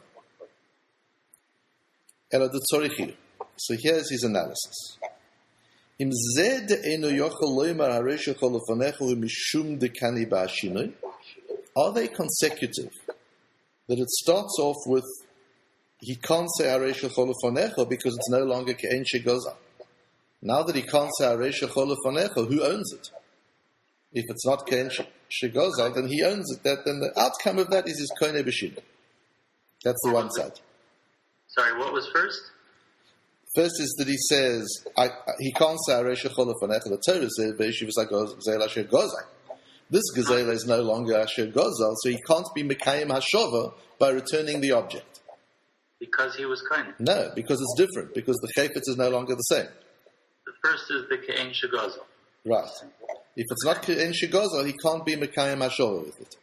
Speaker 1: ela detzorichi. So here's his analysis. Im zeh de'einu yochel loymar hareshel cholofanecha u'mishum dekani ba'ashinoi. Are they consecutive? That it starts off with he can't say Hareshel Cholofonecho because it's no longer Ke'en Shegoza. Now that he can't say Hareshel Cholofonecho, who owns it? If it's not Ke'en Shegoza, then he owns it. Then the outcome of that is his Koine B'Shina. That's the one side.
Speaker 2: Sorry, what was first?
Speaker 1: First is that he says he can't say Hareshel Cholofonecho. The Torah says Ve'yeshivas HaGazela Asher Goza. This Gazela is no longer Asher Goza, so he can't be Mekayim Hashova by returning the object.
Speaker 2: Because he was kind.
Speaker 1: No, because it's different. Because the chayfetz is no longer the same.
Speaker 2: The first is the ke'en shegozel.
Speaker 1: Right. If it's not ke'en shegozel, he can't be mekayim hashova with it.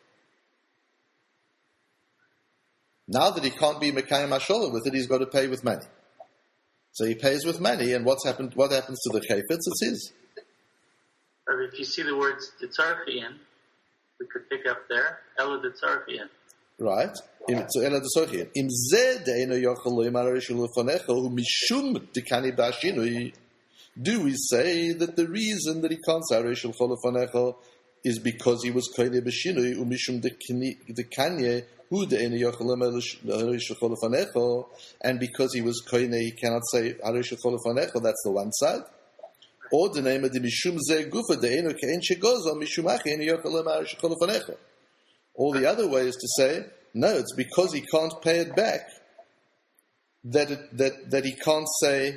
Speaker 1: Now that he can't be mekayim hashova with it, he's got to pay with money. So he pays with money, and what happens to the chayfetz? It's his.
Speaker 2: Or if you see the words ditzarchian, we could pick up there ela ditzarchian.
Speaker 1: Right. Im zeh de'eino yochel loymar hareshel cholofonecho hu mishum dekani ba'ashinui. Do we say that the reason that he can't say hareshel cholofonecho is because he was koine b'shinui u mishum dekanye hu de'eino yochel loymar hareshel cholofonecho, and because he was koine he cannot say hareshel cholofonecho? That's the one side. Or the name of the mishum zeh gufa de'eino ke'en shegozo mishum achi eino yochel loymar hareshel cholofonecho. All the other way is to say, no, it's because he can't pay it back that he can't say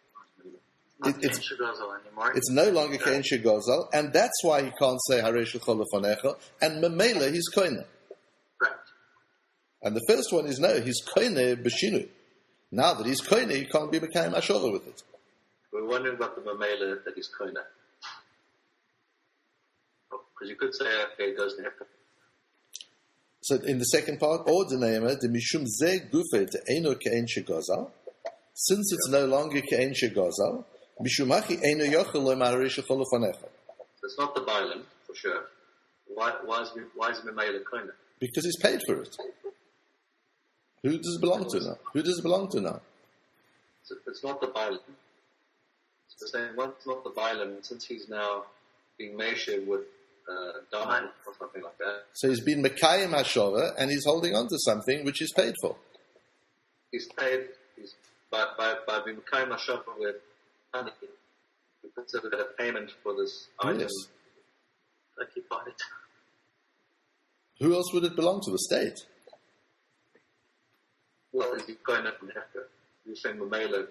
Speaker 1: it's no longer Ke'en Shegozal, and that's why he can't say Hareshel Cholofonecha, and Memela he's Koine.
Speaker 2: Right.
Speaker 1: And the first one is no, he's Koine B'Shinu. Now that he's Koine, he can't be Mekayim Hashova with it.
Speaker 3: We're wondering about the Memela that he's Koine. Because you could say, okay, it goes to Hefker.
Speaker 1: So in the second part, or the name the mishum ze gufe te eno ke'en shegozal, since it's no longer ke'en shegozal, mishumachi eno yochel loymar hareshel cholofonecha.
Speaker 3: So it's not the Bailam, for sure. Why is Memela Koine?
Speaker 1: Because he's paid for it. Who does it belong to now? Who does it belong to now?
Speaker 3: So it's not the Bailam. So saying once it's not the Bailam, since he's now being measured with Daman or something like that.
Speaker 1: So he's been Mekayim Hashova, and he's holding on to something which is paid for.
Speaker 3: He's paid by being Mekayim Hashova with money. We consider that a payment for this item.
Speaker 1: Yes.
Speaker 2: Like he bought it.
Speaker 1: Who else would it belong to? The state.
Speaker 3: Well, is he going up from Hefker? You're saying Memela,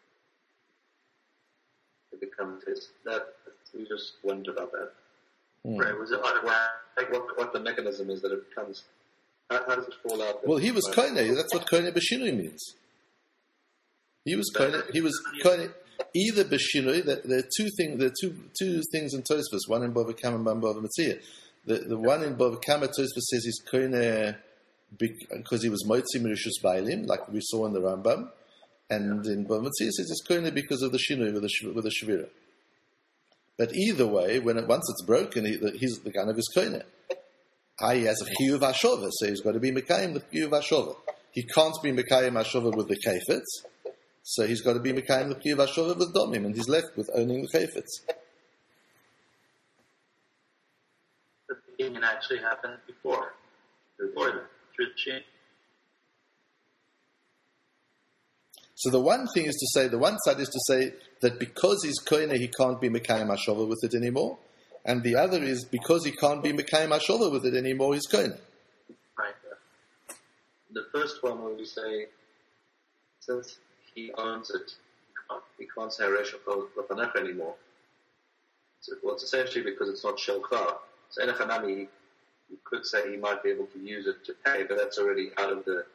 Speaker 3: it becomes his. That we just wondered about that.
Speaker 2: Right, was it automatic?
Speaker 3: What the mechanism is that it becomes? How does it fall out?
Speaker 1: Well, he was Koine. That's what Koine B'Shinui means. He was Koine. He was Koine. Either B'Shinui. There are two things. There are two things in Tosfos. One in Bava Kama and one in Bava Metzia. The one in Bava Kama, Tosfos says he's Koine because he was Motzi Merishus Bailim, like we saw in the Rambam, And in Bava Metzia, it's koine because of the shinui with the shvira. But either way, once it's broken, the ganav is koine. He has a chiyuv hashova, so he's got to be mekayim with chiyuv hashova. He can't be mekayim hashova with the chayfetz, so he's got to be mekayim with chiyuv hashova with domim, and he's left with owning the chayfetz.
Speaker 2: The union actually happened before that, through the chain.
Speaker 1: So the one thing is to say, the one side is to say that because he's koine, he can't be mekayim hashova with it anymore. And the other is because he can't be mekayim hashova with it anymore, he's koine.
Speaker 3: Right. The first one, when we say, since he owns it, he can't say Resh Lafanecha anymore. So, well, it's essentially because it's not Shelcha. So Enechanami, you could say he might be able to use it to pay, but that's already out of the...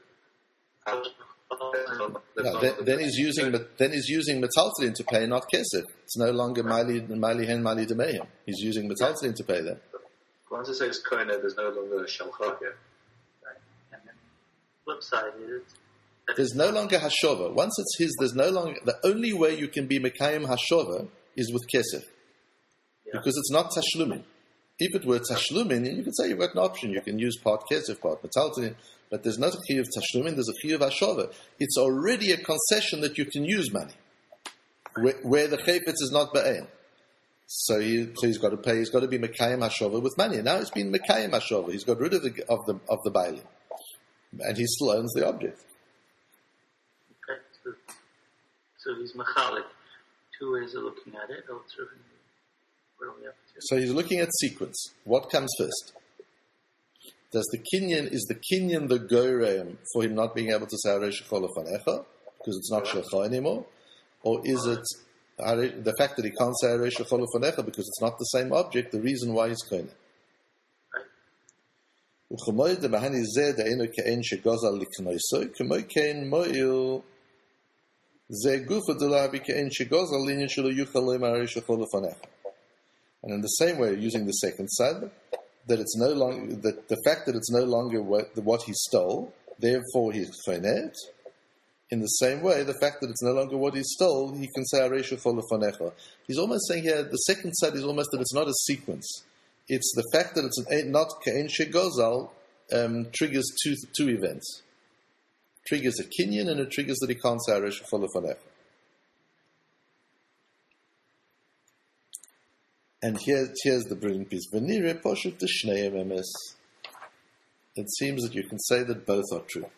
Speaker 1: Then he's using metaltalin to pay, not kesef. It's no longer mali hen mali demehim. He's using metaltalin to pay them.
Speaker 3: Once it says koine, there's no longer a shalcha here.
Speaker 2: Right. And then the flip side is
Speaker 1: there's no longer hashova. Once it's his, there's no longer. The only way you can be mekayim hashova is with kesef, because it's not tashlumin. If it were tashlumin, you could say you've got an option. You can use part kesef, part metaltalin. But there's not a chiyuv tashlumin, there's a chiyuv hashova. It's already a concession that you can use money, where the chayfetz is not ba'en. So he's got to pay. He's got to be mekayim hashova with money. Now it's been mekayim hashova. He's got rid of the bailim, and he still owns the object.
Speaker 2: okay. So he's machalik. Two ways of looking at it. What do we have to?
Speaker 1: So he's looking at sequence. What comes first? Is the kinyan the goreim for him not being able to say Harei Shechol Lefanecha because it's not Shelcha anymore, or is it the fact that he can't say Harei Shechol Lefanecha because it's not the same object? The reason why he's koine. U'chamoy de mahani zeh de'enu ke'en shegozal liknoiso k'moy ke'en mo'il zeh gufa d'lavi ke'en shegozal linyan shelo yuchal le'im Harei Shechol Lefanecha. And in the same way, using the second side, that it's no longer that the fact that it's no longer what he stole, therefore he's chonet. In the same way, the fact that it's no longer what he stole, he can say Harei Shechol Lefanecha. He's almost saying here the second side is almost that it's not a sequence. It's the fact that it's not Ke'en Shegozal triggers two events. Triggers a kinyan and it triggers that he can't say Harei Shechol Lefanecha. And here's the brilliant piece. V'nireh poshut d'shneihem emes. It seems that you can say that both are true.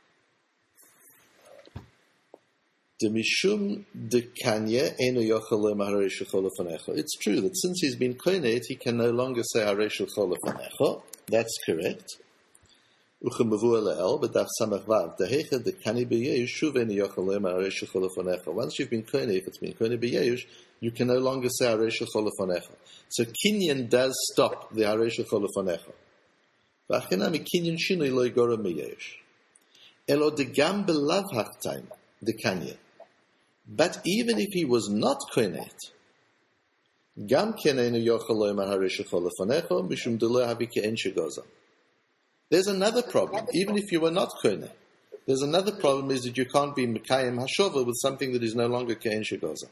Speaker 1: Demishum dekanya eno yochel le'im Harei Shechol Lefanecha. It's true that since he's been koinet, he can no longer say Harei Shechol Lefanecha. That's correct. Uchemevu le'el b'daf samach vav dehecha dekani b'yeush shuv eno yochel le'im Harei Shechol Lefanecha. Once you've been koinet, if it's been koinet b'yeush, you can no longer say Harei Shechol Lefanecha. So kinyan does stop the Harei Shechol Lefanecha. V'achinami kinyan shinui lo yigora miyeush. Elo degam belav hachtaim dekanya. But even if he was not koinet, gam kenenu yochel lo yimar Harei Shechol Lefanecha mishum delo havi ke'en shegozal. There's another problem. Even if you were not koinet, there's another problem is that you can't be mekayim hashova with something that is no longer ke'en shegozal.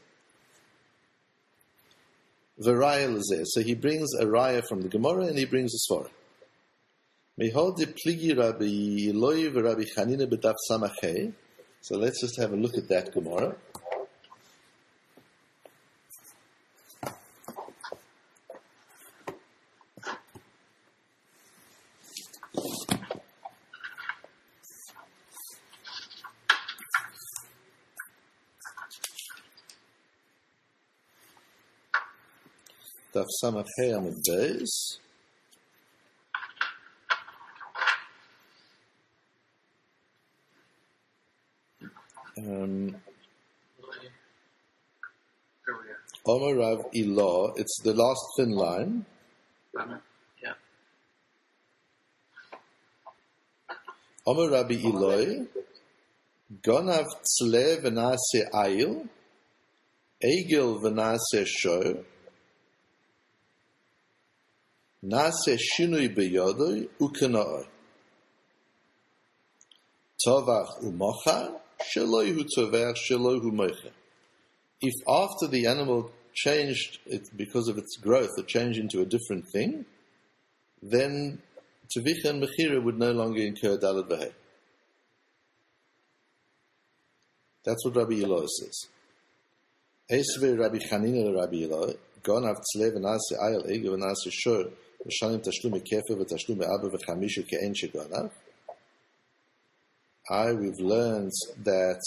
Speaker 1: V'raya lezeh. So he brings a raya from the Gemara and he brings a svara. Mehod de pligi Rabbi Eloi v'Rabbi Chanina b'daf samachei. So let's just have a look at that Gemara. Daf samachei amud beis. Omer Rav Ilah, it's the last thin line.
Speaker 2: Yeah.
Speaker 1: Omer Rabbi Eloi, Gonav tzle v'nase ayil, Egel v'nase sho, Nase shinui beyodoi ukenoi. tovach umochar, shelohu tovach, shelohu mocher. If after the animal changed, because of its growth, it changed into a different thing, then Tevicha and Mechira would no longer incur Daled V'Hei. That's what Rabbi Eloi says. Esvei Rabbi Chanina Rabbi Eloi, Gonav Tzle v'nase ayel ege v'nase shor, v'shanim tashlume kefer v'tashlume abba v'chamishu ke'en shegonav. We've learned that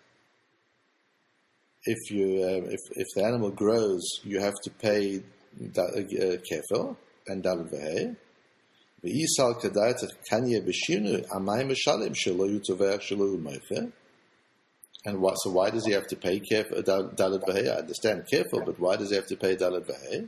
Speaker 1: if the animal grows, you have to pay kefer and Daled V'Hei. V'yisal kadaytach kanye b'shinu amay meshalem shelo yutovech shelo u'moicher. And so why does he have to pay Daled V'Hei? I understand careful, but why does he have to pay Daled V'Hei?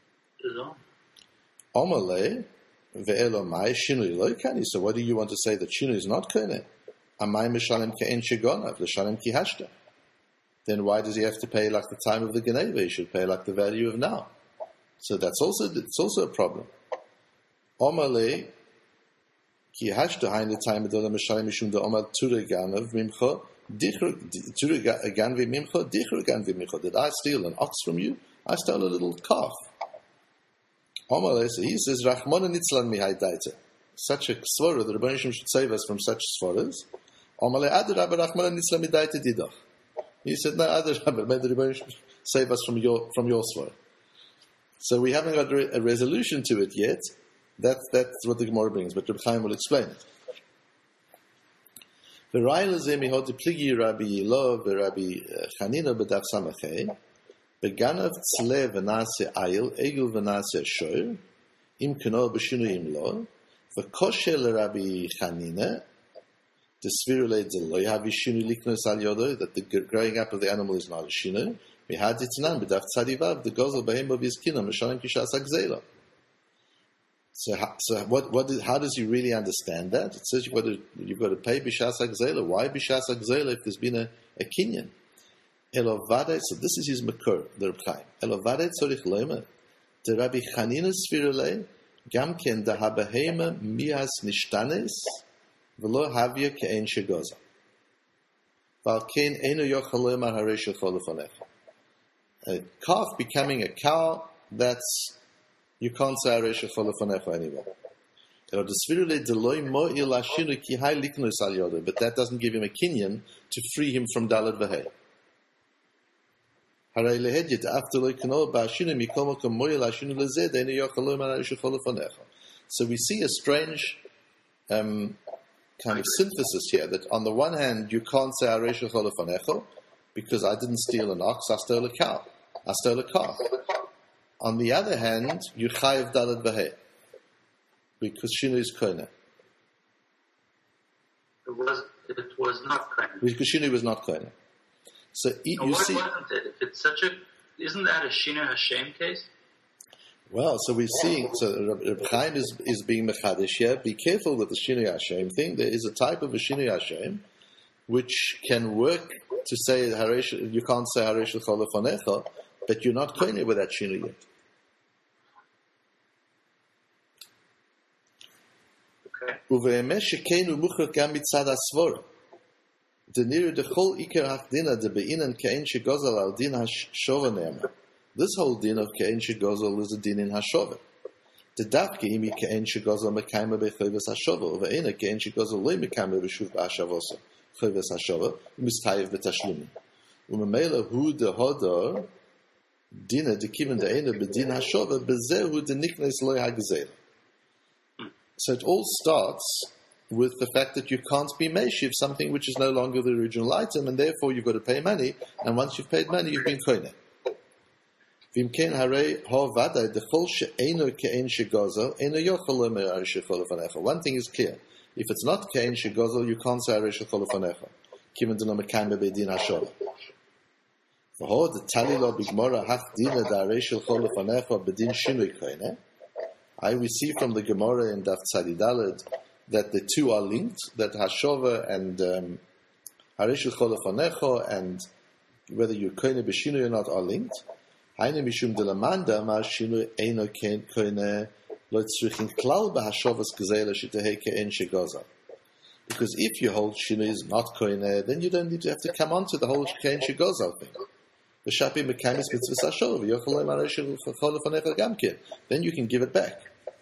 Speaker 1: Omalei ve'elo mai shinui lo kani. So what do you want to say that shinui is not kone? Amay meshalem ke'en shegonav l'shalem ki hashta. Then why does he have to pay like the time of the Geneva? He should pay like the value of now. So it's also a problem. Omalei ki hashta hain the time of the meshalem mishum da omal ture ganav mimcha. Did I steal an ox from you? I stole a little calf. He says, such a svara, the Rebbeinu Shem should save us from such svaras. He said, no, may the Rebbeinu Shem save us from your svara. So we haven't got a resolution to it yet. That's what the Gemara brings, but Reb Chaim will explain it. V'rayla mihot pligi Rabbi Yilo v'Rabbi Chanina b'daf samachay beganav tzle v'nase ayil egel v'nase shor im kano b'shinuyim lo v'koshe l'Rabbi Chanina desviru le'dzelo yahavi shinu liknos al yodo, that the growing up of the animal is not a shinu mihad itnan b'daf tzadivav the gozel b'hem of his kinam m'shalim kishas ha'gzela. So how does he really understand that? It says you've got to pay b'shas ha'gzela. Why b'shas ha'gzela if there's been a kinyan? Elovade. So this is his makor, the Reb Chaim. Elovade tzorich loimer. The Rabbi Chanina svirulei gam ken da habehema mihas nishtanes v'lo havia ke'en shegoza. Val ken eno yochal loimer harei shechol lefonecha. A calf becoming a cow, you can't say Harei Shechol Lefonecha anymore. But that doesn't give him a kinyan to free him from Daled V'Hei. So we see a strange kind of synthesis here, that on the one hand you can't say Harei Shechol Lefonecha because I didn't steal an ox, I stole a cow. I stole a calf. On the other hand, you chayiv Daled V'Hei because shinu is koine.
Speaker 2: It was not koine.
Speaker 1: Because shinu was not koine. So you see,
Speaker 2: wasn't it? If it's isn't that a shinu Hashem case?
Speaker 1: Well, so we're seeing. So Reb Chaim is being mechadish here. Be careful with the shinu Hashem thing. There is a type of a shinu Hashem which can work to say you can't say Harei Shechol Lefonecha, but you're not koine with that shinu yet.
Speaker 2: Okay.
Speaker 1: This whole din of ke'en shegozel is a din in hashova. The dafke imi ke'en shegozel mekayma bechayves hashova, uve'ena ke'en shegozel loy mekayma b'shuv b'ashavosa chayves hashova u'mistayev b'tashlumi. U'memela hu de hodor dina de kiven de ena b'din hashova b'zehu de niknes loy hagzela. So it all starts with the fact that you can't be meshiv something which is no longer the original item, and therefore you've got to pay money, and once you've paid money, you've been koine. One thing is clear. If it's not ke'en shegozel, you can't say Harei Shechol Lefonecha. Kiven deno mekayma be'din hashova. V'ho the tali lo b'gmora hach dina da Harei Shechol Lefonecha be'din shinui koine. We see from the Gemara in Daf Tzadi Daled that the two are linked, that Hashova and Harei Shechol Lefonecha, and whether you're koine b'shinui or not are linked. Haine mishum de lamanda mar shinui eino koine lo tzrichin klal b'hashovas gzela shitehei ke'en shegoza. Because if you hold Shinui is not koine, then you don't need to have to come on to the whole Kein Shegozal thing. Then you can give it back.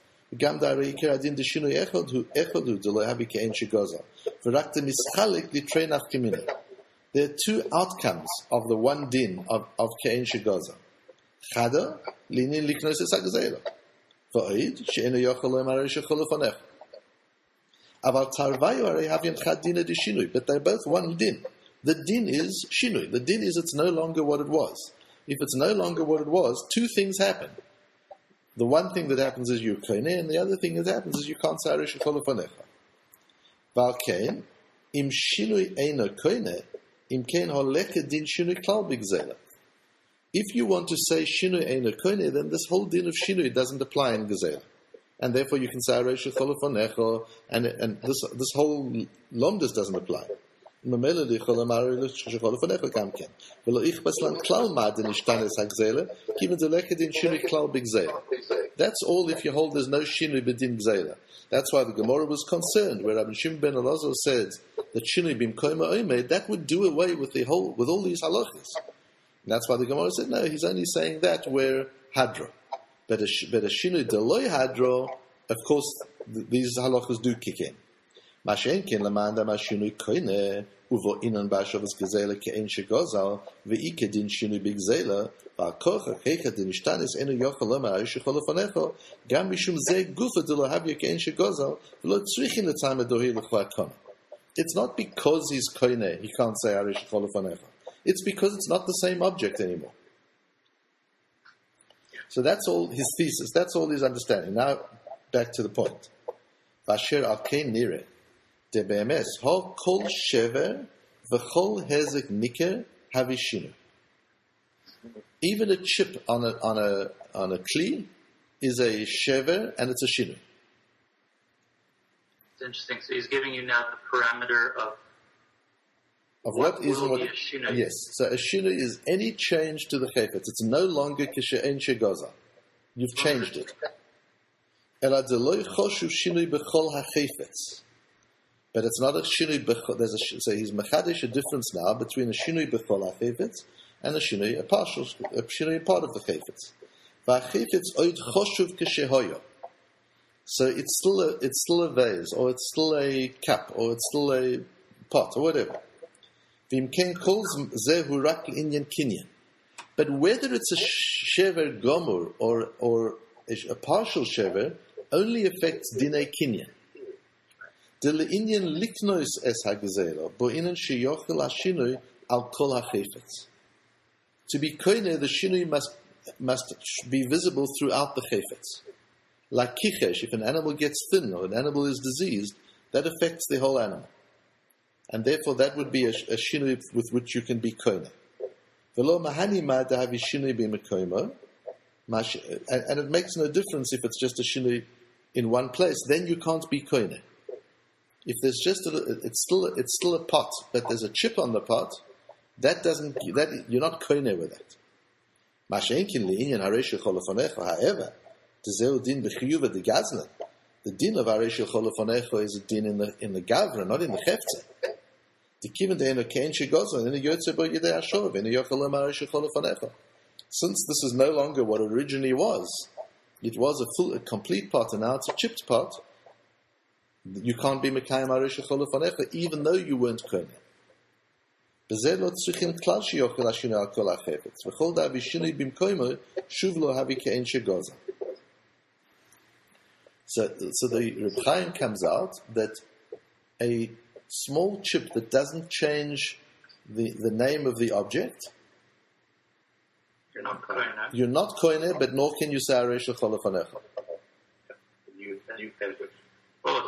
Speaker 1: There are two outcomes of the one din of Kein Shegozal. Chada, linin liknos es hagzela. Va'id, she'enu yochel lo yamar shechol lefanech. Aval tarvayu arei havin chad dina de shinui, but they're both one din. The din is shinui. The din is it's no longer what it was. If it's no longer what it was, two things happen. The one thing that happens is you're koine, and the other thing that happens is you can't say arei shechol lefanecha. Val kein, im shinui eino koine, im kein holeke din shinui klal b'gzela. If you want to say Shinui Eino Koine, then this whole din of Shinui doesn't apply in Gezela. And therefore you can say Reish Chol Lefanecha, and this whole Lomdus doesn't apply. That's all if you hold there's no Shinui B'din Gezela. That's why the Gemara was concerned, where Rabbi Shimon ben Elazar said that Shinui B'im Koima Oimei, that would do away with all these halachas. And that's why the Gemara said, no, he's only saying that where hadro. But a shinui deloy hadro, of course, these halachas do kick in. Mashenkin lamanda mashinui koine, uvo inon bashavas gezela ke'en shegozal, ve'ike din shinui bigzela, va'kocha kecha din ishtanis enu yochel loma ha'ishechol lefanecho, gam mishum ze gufa delo havya ke'en shegozal, v'lo tzrichin l'tzayim adohi l'chvar kona. It's not because he's koine, he can't say ha'ishechol lefanecho. It's because it's not the same object anymore. So that's all his thesis. That's all his understanding. Now, back to the point. Vasher al-kein nire, de be'emes, ha kol shever v'chol hezek niker havishinu. Even a chip on a kli is a shever and it's a shinu.
Speaker 2: It's interesting. So he's giving you now the parameter of
Speaker 1: what is and what?
Speaker 2: Shinui?
Speaker 1: Yes. So a shinui is any change to the chayfetz. It's no longer kishe'en shegoza. You've changed it. Ela deloi choshu shinui bechol hachayfetz. But it's not a shinui bechol. So he's mechadish a difference now between a shinui bechol hachayfetz and a shinui, a shinui part of the chayfetz. V'hachayfetz oid choshuv kishehoyo. So it's still a vase, or it's still a cup, or it's still a pot, or whatever. But whether it's a shever gomur or a partial shever only affects dinei kinyan. Dele inyan liknois es hagzela, bo inan sheyochel hashinui al kol hachefetz. To be koine, the shinui must be visible throughout the chefetz. Like kichesh, if an animal gets thin or an animal is diseased, that affects the whole animal. And therefore that would be a shinui with which you can be koine. V'lo mahani ma dahavi shinui b'mekoimo, and it makes no difference if it's just a shinui in one place. Then you can't be koine. If there's just it's still a pot, but there's a chip on the pot, you're not koine with that. Masha'enkin li'inyan harei shechol lefanecha. However, tezeu din b'chiyuva de gazlan. The din of harei shechol lefanecha is a din in the gavra, not in the chefze. Since this is no longer what it originally was, it was a complete pot, and now it's a chipped pot, you can't be Mekayim Harei Shechol Lefanecha, even though you weren't Kohen. So the Reb Chaim comes out that a small chip that doesn't change the name of the object, you're not koine, but nor can you say Harei Shechol Lefanecha.
Speaker 2: Well,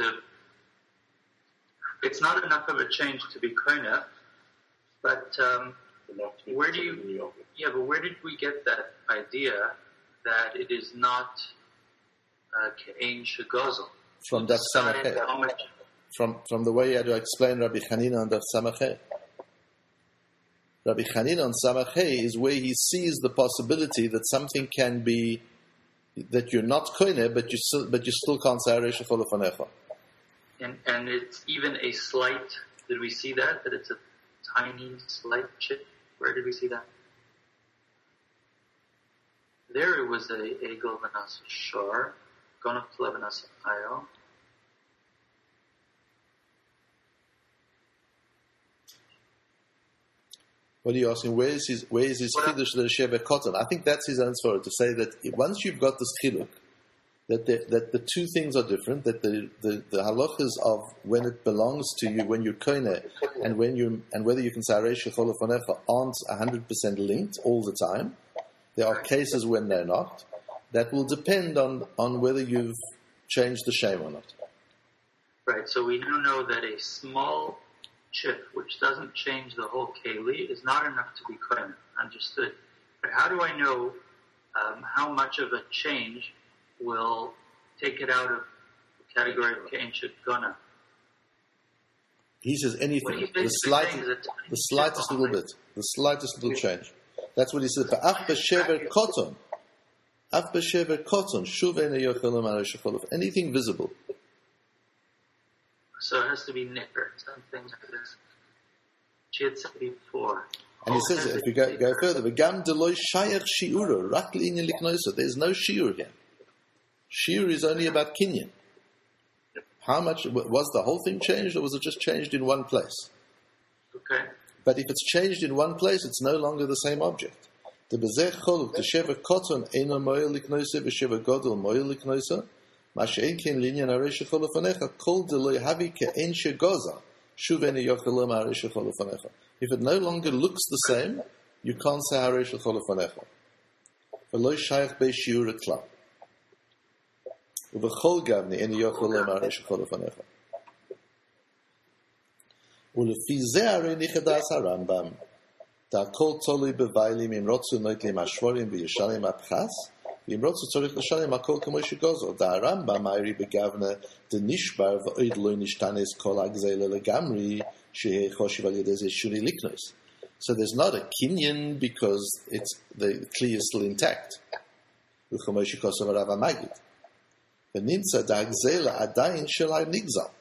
Speaker 2: it's not enough of a change to be koine, but where did we get that idea that it is not ke'en shegozel?
Speaker 1: From Daf Samachet. From the way you had to explain Rabbi Chanina on Daf Samachet. Rabbi Chanina on Samachet is where he sees the possibility that something can be, that you're not koine, but you still can't say Harei Shechol Lefanecha.
Speaker 2: And it's even a slight, did we see that? That it's a tiny, slight chip? Where did we see that? There it was a egel v'nasa shor, gonaf tla v'nasa ayo.
Speaker 1: What are you asking? Where is his chidush the sheva koton? I think that's his own story to say that once you've got this chiluk, that the two things are different. That the halachas of when it belongs to you, when you're koine, and whether you can say areish shechol ufanecha aren't 100% linked all the time. There are cases when they're not. That will depend on whether you've changed the shame or not.
Speaker 2: Right. So we do know that a small chip, which doesn't change the whole keli, is not enough to be kohen. Understood. But how do I know how much of a change will take it out of the category of kein shekona?
Speaker 1: He says anything, the slightest little bit, the slightest little change. That's what he said. Ach b'shever koton, shuv ena yochelam areish shechol. Anything visible.
Speaker 2: So it has to be nicker, something like this. She had said before.
Speaker 1: And he says, if we go further, v'gam deloi shayach shiura, rak l'inyan liknosa. There's no shiur here. Shiur is only about kinyan. How much, was the whole thing changed, or was it just changed in one place?
Speaker 2: Okay.
Speaker 1: But if it's changed in one place, it's no longer the same object. The bezeh choluk, the sheva koton, eno moel liknosa, v'sheva godel moel liknosa, if it no longer looks the same, you can't say Harei Shechol Ufanecha. V'lo shayach be'shiur klal. U'v'chol gavni eni yochel lomar Harei Shechol Ufanecha. U'lefi ze harei nichedas harambam. Ta'kol tolui bevaylim im rotzu noitlim hashvorim v'yeshalim apchas. The Rambam Ma'iri begavna the nishbar v'oid lo nishtanes kol ha'gzeila legamri she'eh choshiv al yedei zeh shuri liknos. So there's not a kinyan because the kli is still intact. V'chomoshi kosav Rav HaMagid. V'nimtza da'gzeila adayin shel ha'nigzal.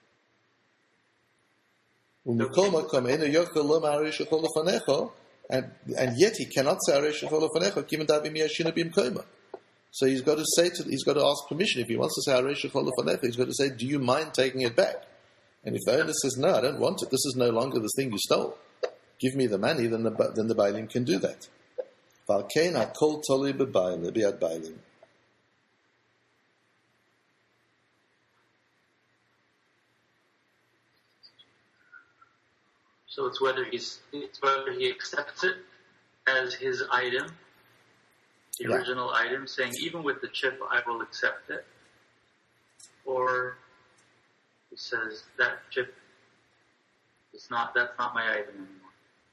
Speaker 1: U'mikol makom eno yochel lo ma'arei shechol ufanecho, and yet he cannot say arei shechol ufanecho kimen davim yashina bim koima. So he's got to ask permission. If he wants to say arei shechol ufanecha, he's got to say, do you mind taking it back? And if the owner says, no, I don't want it, this is no longer the thing you stole, give me the money, then the bailim can do that. V'alkein hakol tolui b'biad bailim.
Speaker 2: So it's whether he accepts it as his item, the original item, saying even with the chip I will accept it, or he says that chip that's not my item anymore.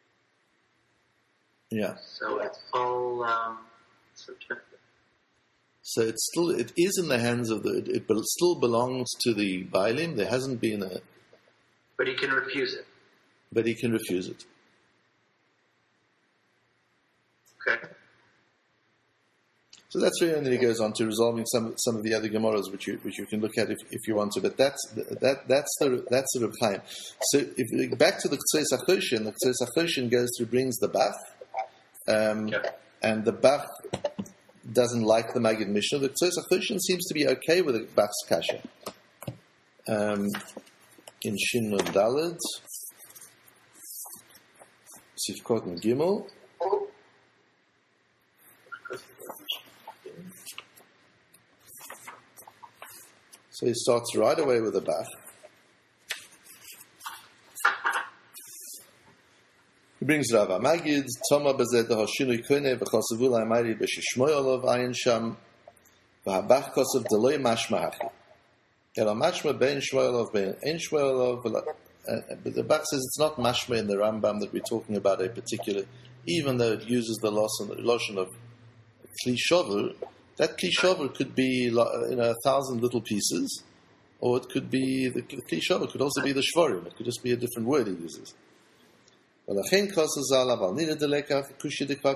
Speaker 1: Yeah.
Speaker 2: So it's all subjective.
Speaker 1: So it is in the hands of it still belongs to the bailim. There hasn't been a.
Speaker 2: But he can refuse it.
Speaker 1: But he can refuse it.
Speaker 2: Okay.
Speaker 1: So that's really, and then he goes on to resolving some of the other Gemaras which you can look at if you want to. But that's the Reb Chaim. So if back to the Ktseis HaChoshen, the Ktseis HaChoshen goes through, brings the Bach, and the Bach doesn't like the Magid Mishnah. The Ktseis HaChoshen seems to be okay with the Bach's kasha. In Shin Nun Daled, Sifkot and Gimel. So he starts right away with the Bach. He brings Rav HaMagid, Toma bezeh dehoshinui koine v'chosavu la'mayri b'shishmoy olav ayin sham v'habach kosav deloi mashma hachi. Ela mashma bein shmoy olav bein ein shmoy olav. But the Bach says it's not mashma in the Rambam that we're talking about a particular, even though it uses the lotion of kli shovel. That kli shovel could be 1,000 little pieces, or it could be the kli shovel could also be the shvorim. It could just be a different word he uses. So he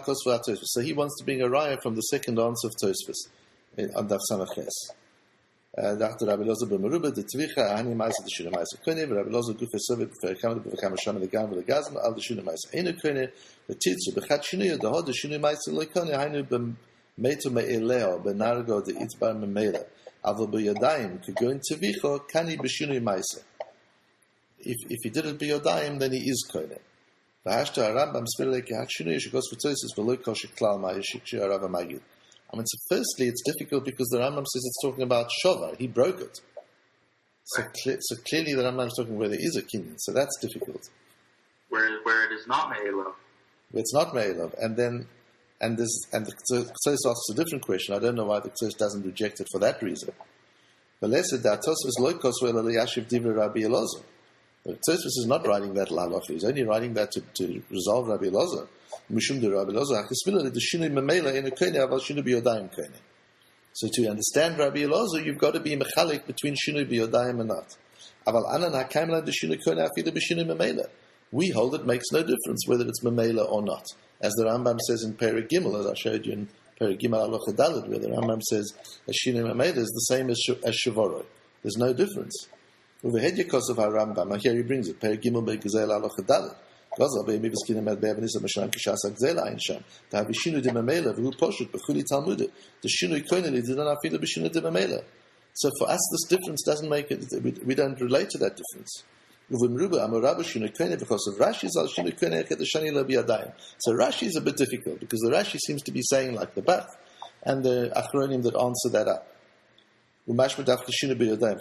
Speaker 1: wants to bring a raya from the second answer of Tosfos on Daf Samach Ches. Dr. Rabbi Loza b'meruba the tvicha hani ma'ase the shina ma'ase koine Rabbi Loza gufe sovet b'fekam b'fekam sham the gam v'legazm al the shina ma'ase enu koine v'titzu b'chat shina the hod the shina ma'ase loikone hainu b'meitu me'eleo b'nargo the itzbar memela avo b'yadayim k'goin tvicha kani b'shina ma'ase. If he did it b'yadayim, then he is koine. V'hashta Rambam spirle k'hat shina yishikos v'tzoisis v'loi koshe klal ma'yishik Rav Magid. I mean, so firstly, it's difficult because the Rambam says it's talking about Shovar. He broke it. So clearly the Rambam is talking where there is a kinyan. So that's difficult.
Speaker 2: Where it is not Me'elov.
Speaker 1: It's not Me'elov. And the Ktsos asks a different question. I don't know why the Ktsos doesn't reject it for that reason. But let's say that Tosfos loikos ve'lo yashiv divrei Rabbi Elazar. The Ktsos is not writing that lalacha. He's only writing that to resolve Rabbi Elazar. Mishum de Rabbi Elazar hakismila the shinui memela in a koine aval shinui biyodayim koine. So to understand Rabbi Elazar, you've got to be mechalik between shinui biyodayim and not. Aval anan hakaimla the shinui koine afidu b'shinui memela. We hold it makes no difference whether it's memela or not, as the Rambam says in Perek Gimel, as I showed you in Perek Gimel Halacha Daled, where the Rambam says a shinui memela is the same as shavoroi. There's no difference. Over Hedekos of our Rambam, and here he brings it Perek Gimel Be'Gezel Halacha Daled. Gazal be'emi v'skinim med be'avanisa m'sharam kishasak zela ein sham. To have a shinui de memela v'hu poshut b'chuli talmudah. The shinui koineli did not feel a shinui de memela. So for us, this difference doesn't make it. We don't relate to that difference. Because of Rashi is al shinui koineli the shani lo biyadayim. So Rashi is a bit difficult because the Rashi seems to be saying like the Bach and the Achronim that answer that up. So I don't understand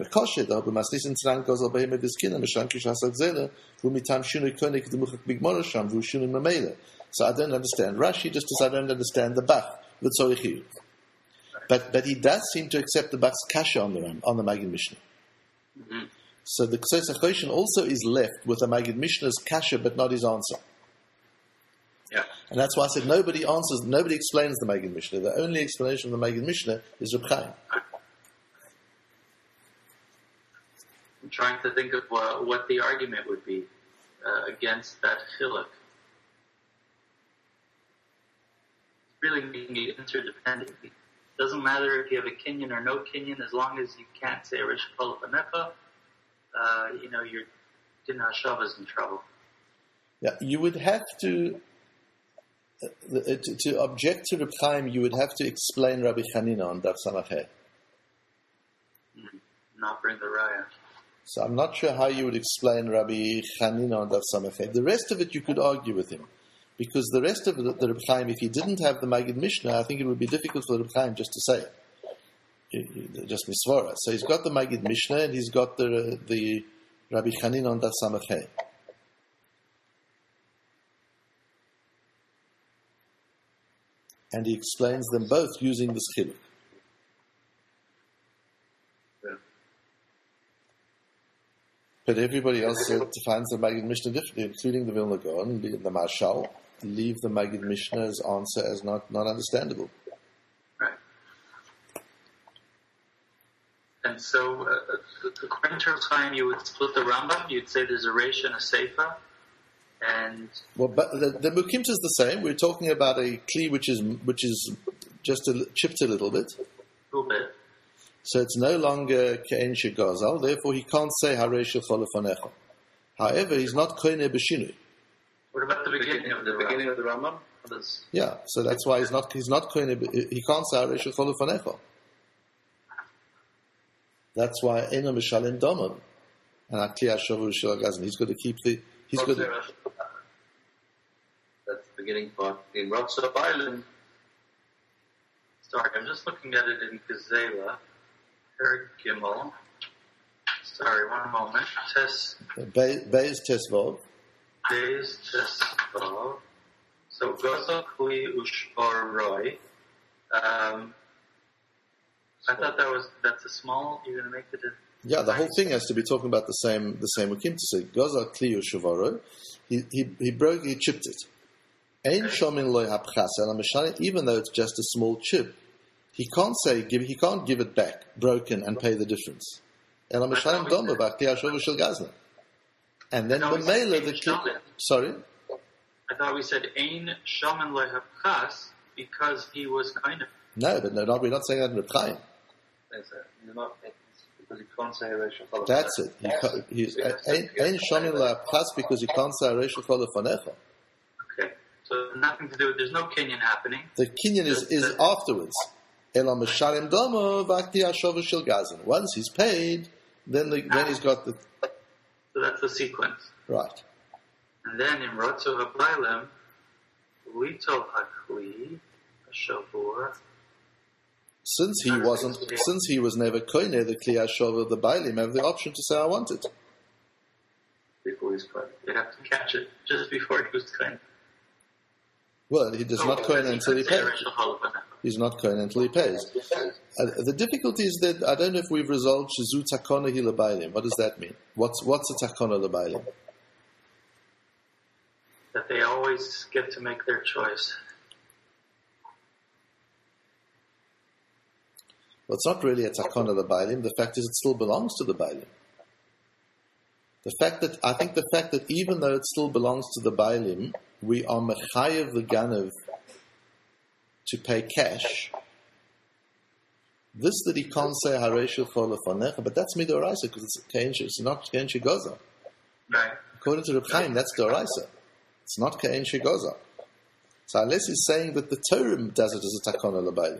Speaker 1: Rashi just as I don't understand the Bach with Tzorich. But he does seem to accept the Bach's kasha on the Maggid Mishnah. Mm-hmm. So the Ktsos HaChoshen also is left with the Maggid Mishnah's kasha but not his answer.
Speaker 2: Yeah.
Speaker 1: And that's why I said nobody explains the Maggid Mishnah. The only explanation of the Maggid Mishnah is Reb Chaim.
Speaker 2: I'm trying to think of what the argument would be against that chiluk. It's really making it interdependent. It doesn't matter if you have a kinyan or no kinyan, as long as you can't say Rish Kol Panecha, your Din HaShav is in trouble.
Speaker 1: Yeah, you would have to object to Reb Chaim, you would have to explain Rabbi Chanina on Daf Samachet.
Speaker 2: Not bring the raya.
Speaker 1: So I'm not sure how you would explain Rabbi Chanina on Daf Samachet. The rest of it you could argue with him. Because the rest of the Reb Chaim, if he didn't have the Maggid Mishnah, I think it would be difficult for Reb Chaim just to say it. Just misvara. So he's got the Maggid Mishnah and he's got the Rabbi Chanina on Daf Samachet. And he explains them both using this chiluk. But everybody else defines the Maggid Mishnah differently, including the Vilna Gaon, the Marshal, leave the Maggid Mishnah's answer as not understandable.
Speaker 2: Right. And so, according to Chaim, you would split the Rambam. You'd say there's a Reish and a Seifa, and
Speaker 1: but the Mukimta is the same. We're talking about a Kli which is just chipped a little bit.
Speaker 2: A little bit.
Speaker 1: So it's no longer Ke'en Shegazal, therefore he can't say Harei Shechol Lefanecha. However, he's not Koine B'Shinui.
Speaker 2: What about the beginning of the
Speaker 3: Rambam?
Speaker 1: Yeah, so that's why he's not Koine, he can't say Harei Shechol Lefanecha. That's why Eino Mishalim Domon. And Akli HaShavur Shel HaGazim. He's got to keep the...
Speaker 3: That's the beginning part. In Rotsop Island.
Speaker 2: Sorry, I'm just looking at it in Gazela. Perek Gimel. Sorry, one moment.
Speaker 1: Beis Tesvav.
Speaker 2: Beis Tesvav. So Gozo Kli Ushor Roy. I thought that's a small. You're going to make it a...
Speaker 1: Yeah, the whole thing has to be talking about the same Ukim to say Gozo Kli Ushor. He broke. He chipped it. Ein shomin loy hapchas elam mishani. Even though it's just a small chip. He can't give it back, broken, and pay the difference. And then the mailer, the kid. Sorry?
Speaker 2: I thought we said Ein Shaman Lehapchas because he was kind of.
Speaker 1: No, we're not saying that in Reb Chaim.
Speaker 3: Because you can't say Rachel Cholov.
Speaker 1: That's it. He's Ein Shomin La'Apchas because he can't say Rachel Cholov Fanecha.
Speaker 2: Okay. So nothing to do with, there's no Kenyan happening.
Speaker 1: The Kinyan is afterwards. Ela Meshalim Domo Vakti Ashova Shel Gazan. Once he's paid, then he's got the...
Speaker 2: So that's the sequence.
Speaker 1: Right.
Speaker 2: And then in Rotzo HaBailim, Litol HaKli, Shavur.
Speaker 1: Since he was never koine, the Kli Hashov of the Bailim have the option to say, I want it.
Speaker 3: Before he's crying.
Speaker 2: They'd have to catch it just before he was kind.
Speaker 1: Well, he does not koine until he pays. He's not koine until he pays. The difficulty is that I don't know if we've resolved Shizu Takona Hila Bailim. What does that mean? What's a Takona La Bailim?
Speaker 2: That they always get to make their choice.
Speaker 1: Well, it's not really a Takona La Bailim. The fact is it still belongs to the Bailim. The fact that even though it still belongs to the Bailim, we are mechayev the Ganav to pay cash. This that he can't say Hareshel Chola Fanecha, but that's Midoraisa because it's not Kein Shigoza.
Speaker 2: Right.
Speaker 1: According to Reb Chaim, that's Doraisa. It's not Kein Shigoza. So unless he's saying that the Torah does it as a Takona L'Bailim.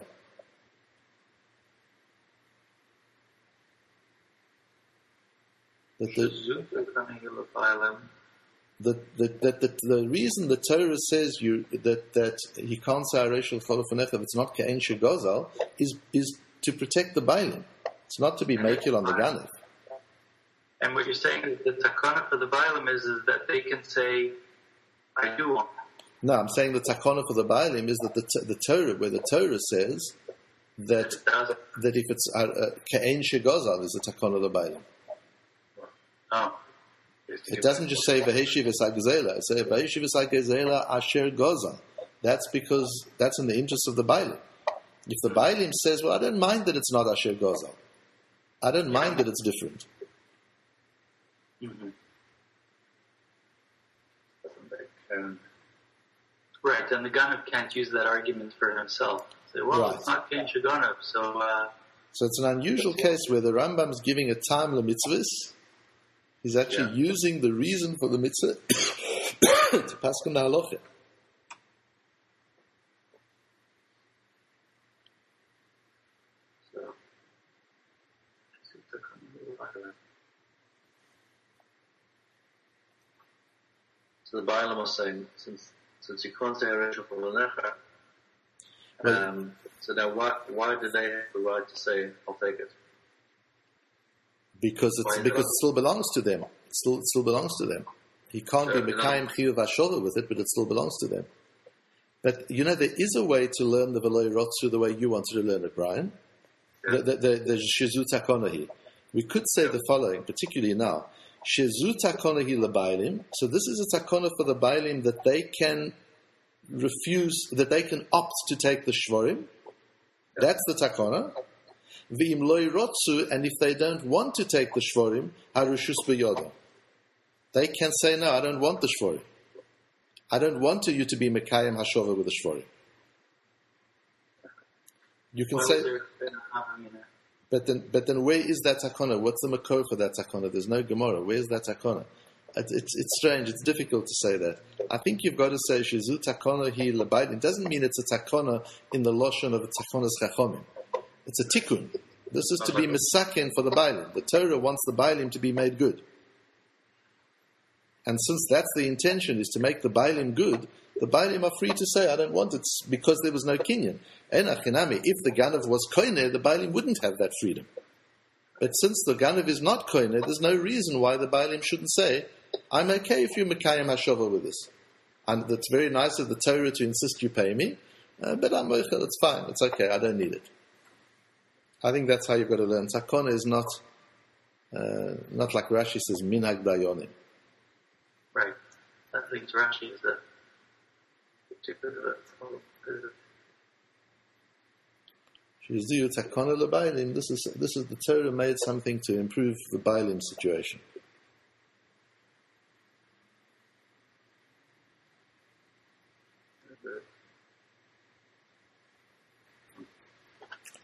Speaker 1: The reason the Torah says that he can't say Areshel Cholofanecha if it's not Ke'en Shegozal is to protect the Bailim. It's not to be Mekil on the Ganav.
Speaker 2: And what you're saying is the Takana for the Bailim is that they can say, I do want.
Speaker 1: No, I'm saying the Takana for the Bailim is that the Torah, where the Torah says that if it's Ke'en Shegozal is the Takana of the Bailim.
Speaker 2: Oh.
Speaker 1: It doesn't just say V'heshiv Esagzela. It says V'heshiv Esagzela Asher Goza. That's because that's in the interest of the Bailim. If the Bailim says, well, I don't mind that it's not Asher Goza. I don't mind that it's different.
Speaker 2: Mm-hmm. Right, and the Ganav can't use that argument for himself. Say, well,
Speaker 1: right.
Speaker 2: It's not Kein Sheganav, so...
Speaker 1: So it's an unusual case where the Rambam is giving a time lemitzvahs. He's actually using the reason for the mitzvah to paskin the halacha.
Speaker 3: So the Bailam was saying, since you can't say Rachel for Lanecha, so now why do they have the right to say, I'll take it?
Speaker 1: Because it still belongs to them. It still belongs to them. He can't be Mekayim Chiyuv Hashova with it, but it still belongs to them. But, there is a way to learn the V'lo Rotzu the way you wanted to learn it, Brian. Yeah. There's Shizu Takona here. We could say the following, particularly now. Shizu Takona hi L'Bailim. So this is a Takona for the Bailim that they can refuse, that they can opt to take the Shvorim. That's the Takona. V'im loy rotzu, and if they don't want to take the shvorim, harushus b'yoda. They can say, no, I don't want the shvorim. I don't want you to be mekayim hashova with the shvorim. You can say, but then where is that takona? What's the makor for that takona? There's no Gemara. Where's that takona? It's strange. It's difficult to say that. I think you've got to say shizu takona hi l'bayit. It doesn't mean it's a takona in the loshon of a takonas chachomim. It's a tikkun. This is to be misaken for the Bailim. The Torah wants the Bailim to be made good. And since that's the intention, is to make the Bailim good, the Bailim are free to say, I don't want it, because there was no kinyan. Enachinami, if the Ganav was koine, the Bailim wouldn't have that freedom. But since the Ganav is not koine, there's no reason why the Bailim shouldn't say, I'm okay if you Mekayim Hashova with this. And it's very nice of the Torah to insist you pay me, but I'm mochel, it's fine, it's okay, I don't need it. I think that's how you've got to learn. Takona is not like Rashi says, minhag dayonim.
Speaker 2: Right. I think Rashi is the particular.
Speaker 1: Shizu takona lebailim. This is the Torah made something to improve the bailim situation.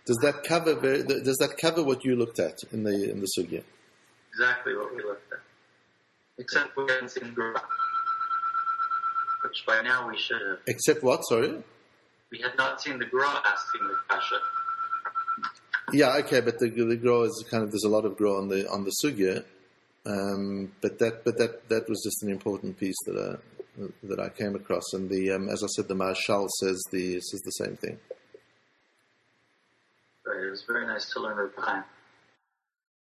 Speaker 1: Does that cover what you looked at in the sugya?
Speaker 2: Exactly what we looked at. Except we hadn't seen Gra, which by now we should have.
Speaker 1: Except what? Sorry.
Speaker 2: We had not seen the Gra asking the kasha.
Speaker 1: Yeah, okay, but the Gra is there's a lot of Gra on the sugya, but that was just an important piece that I came across, and as I said, the Marshal says the same thing.
Speaker 2: Right, it was very nice to learn her time.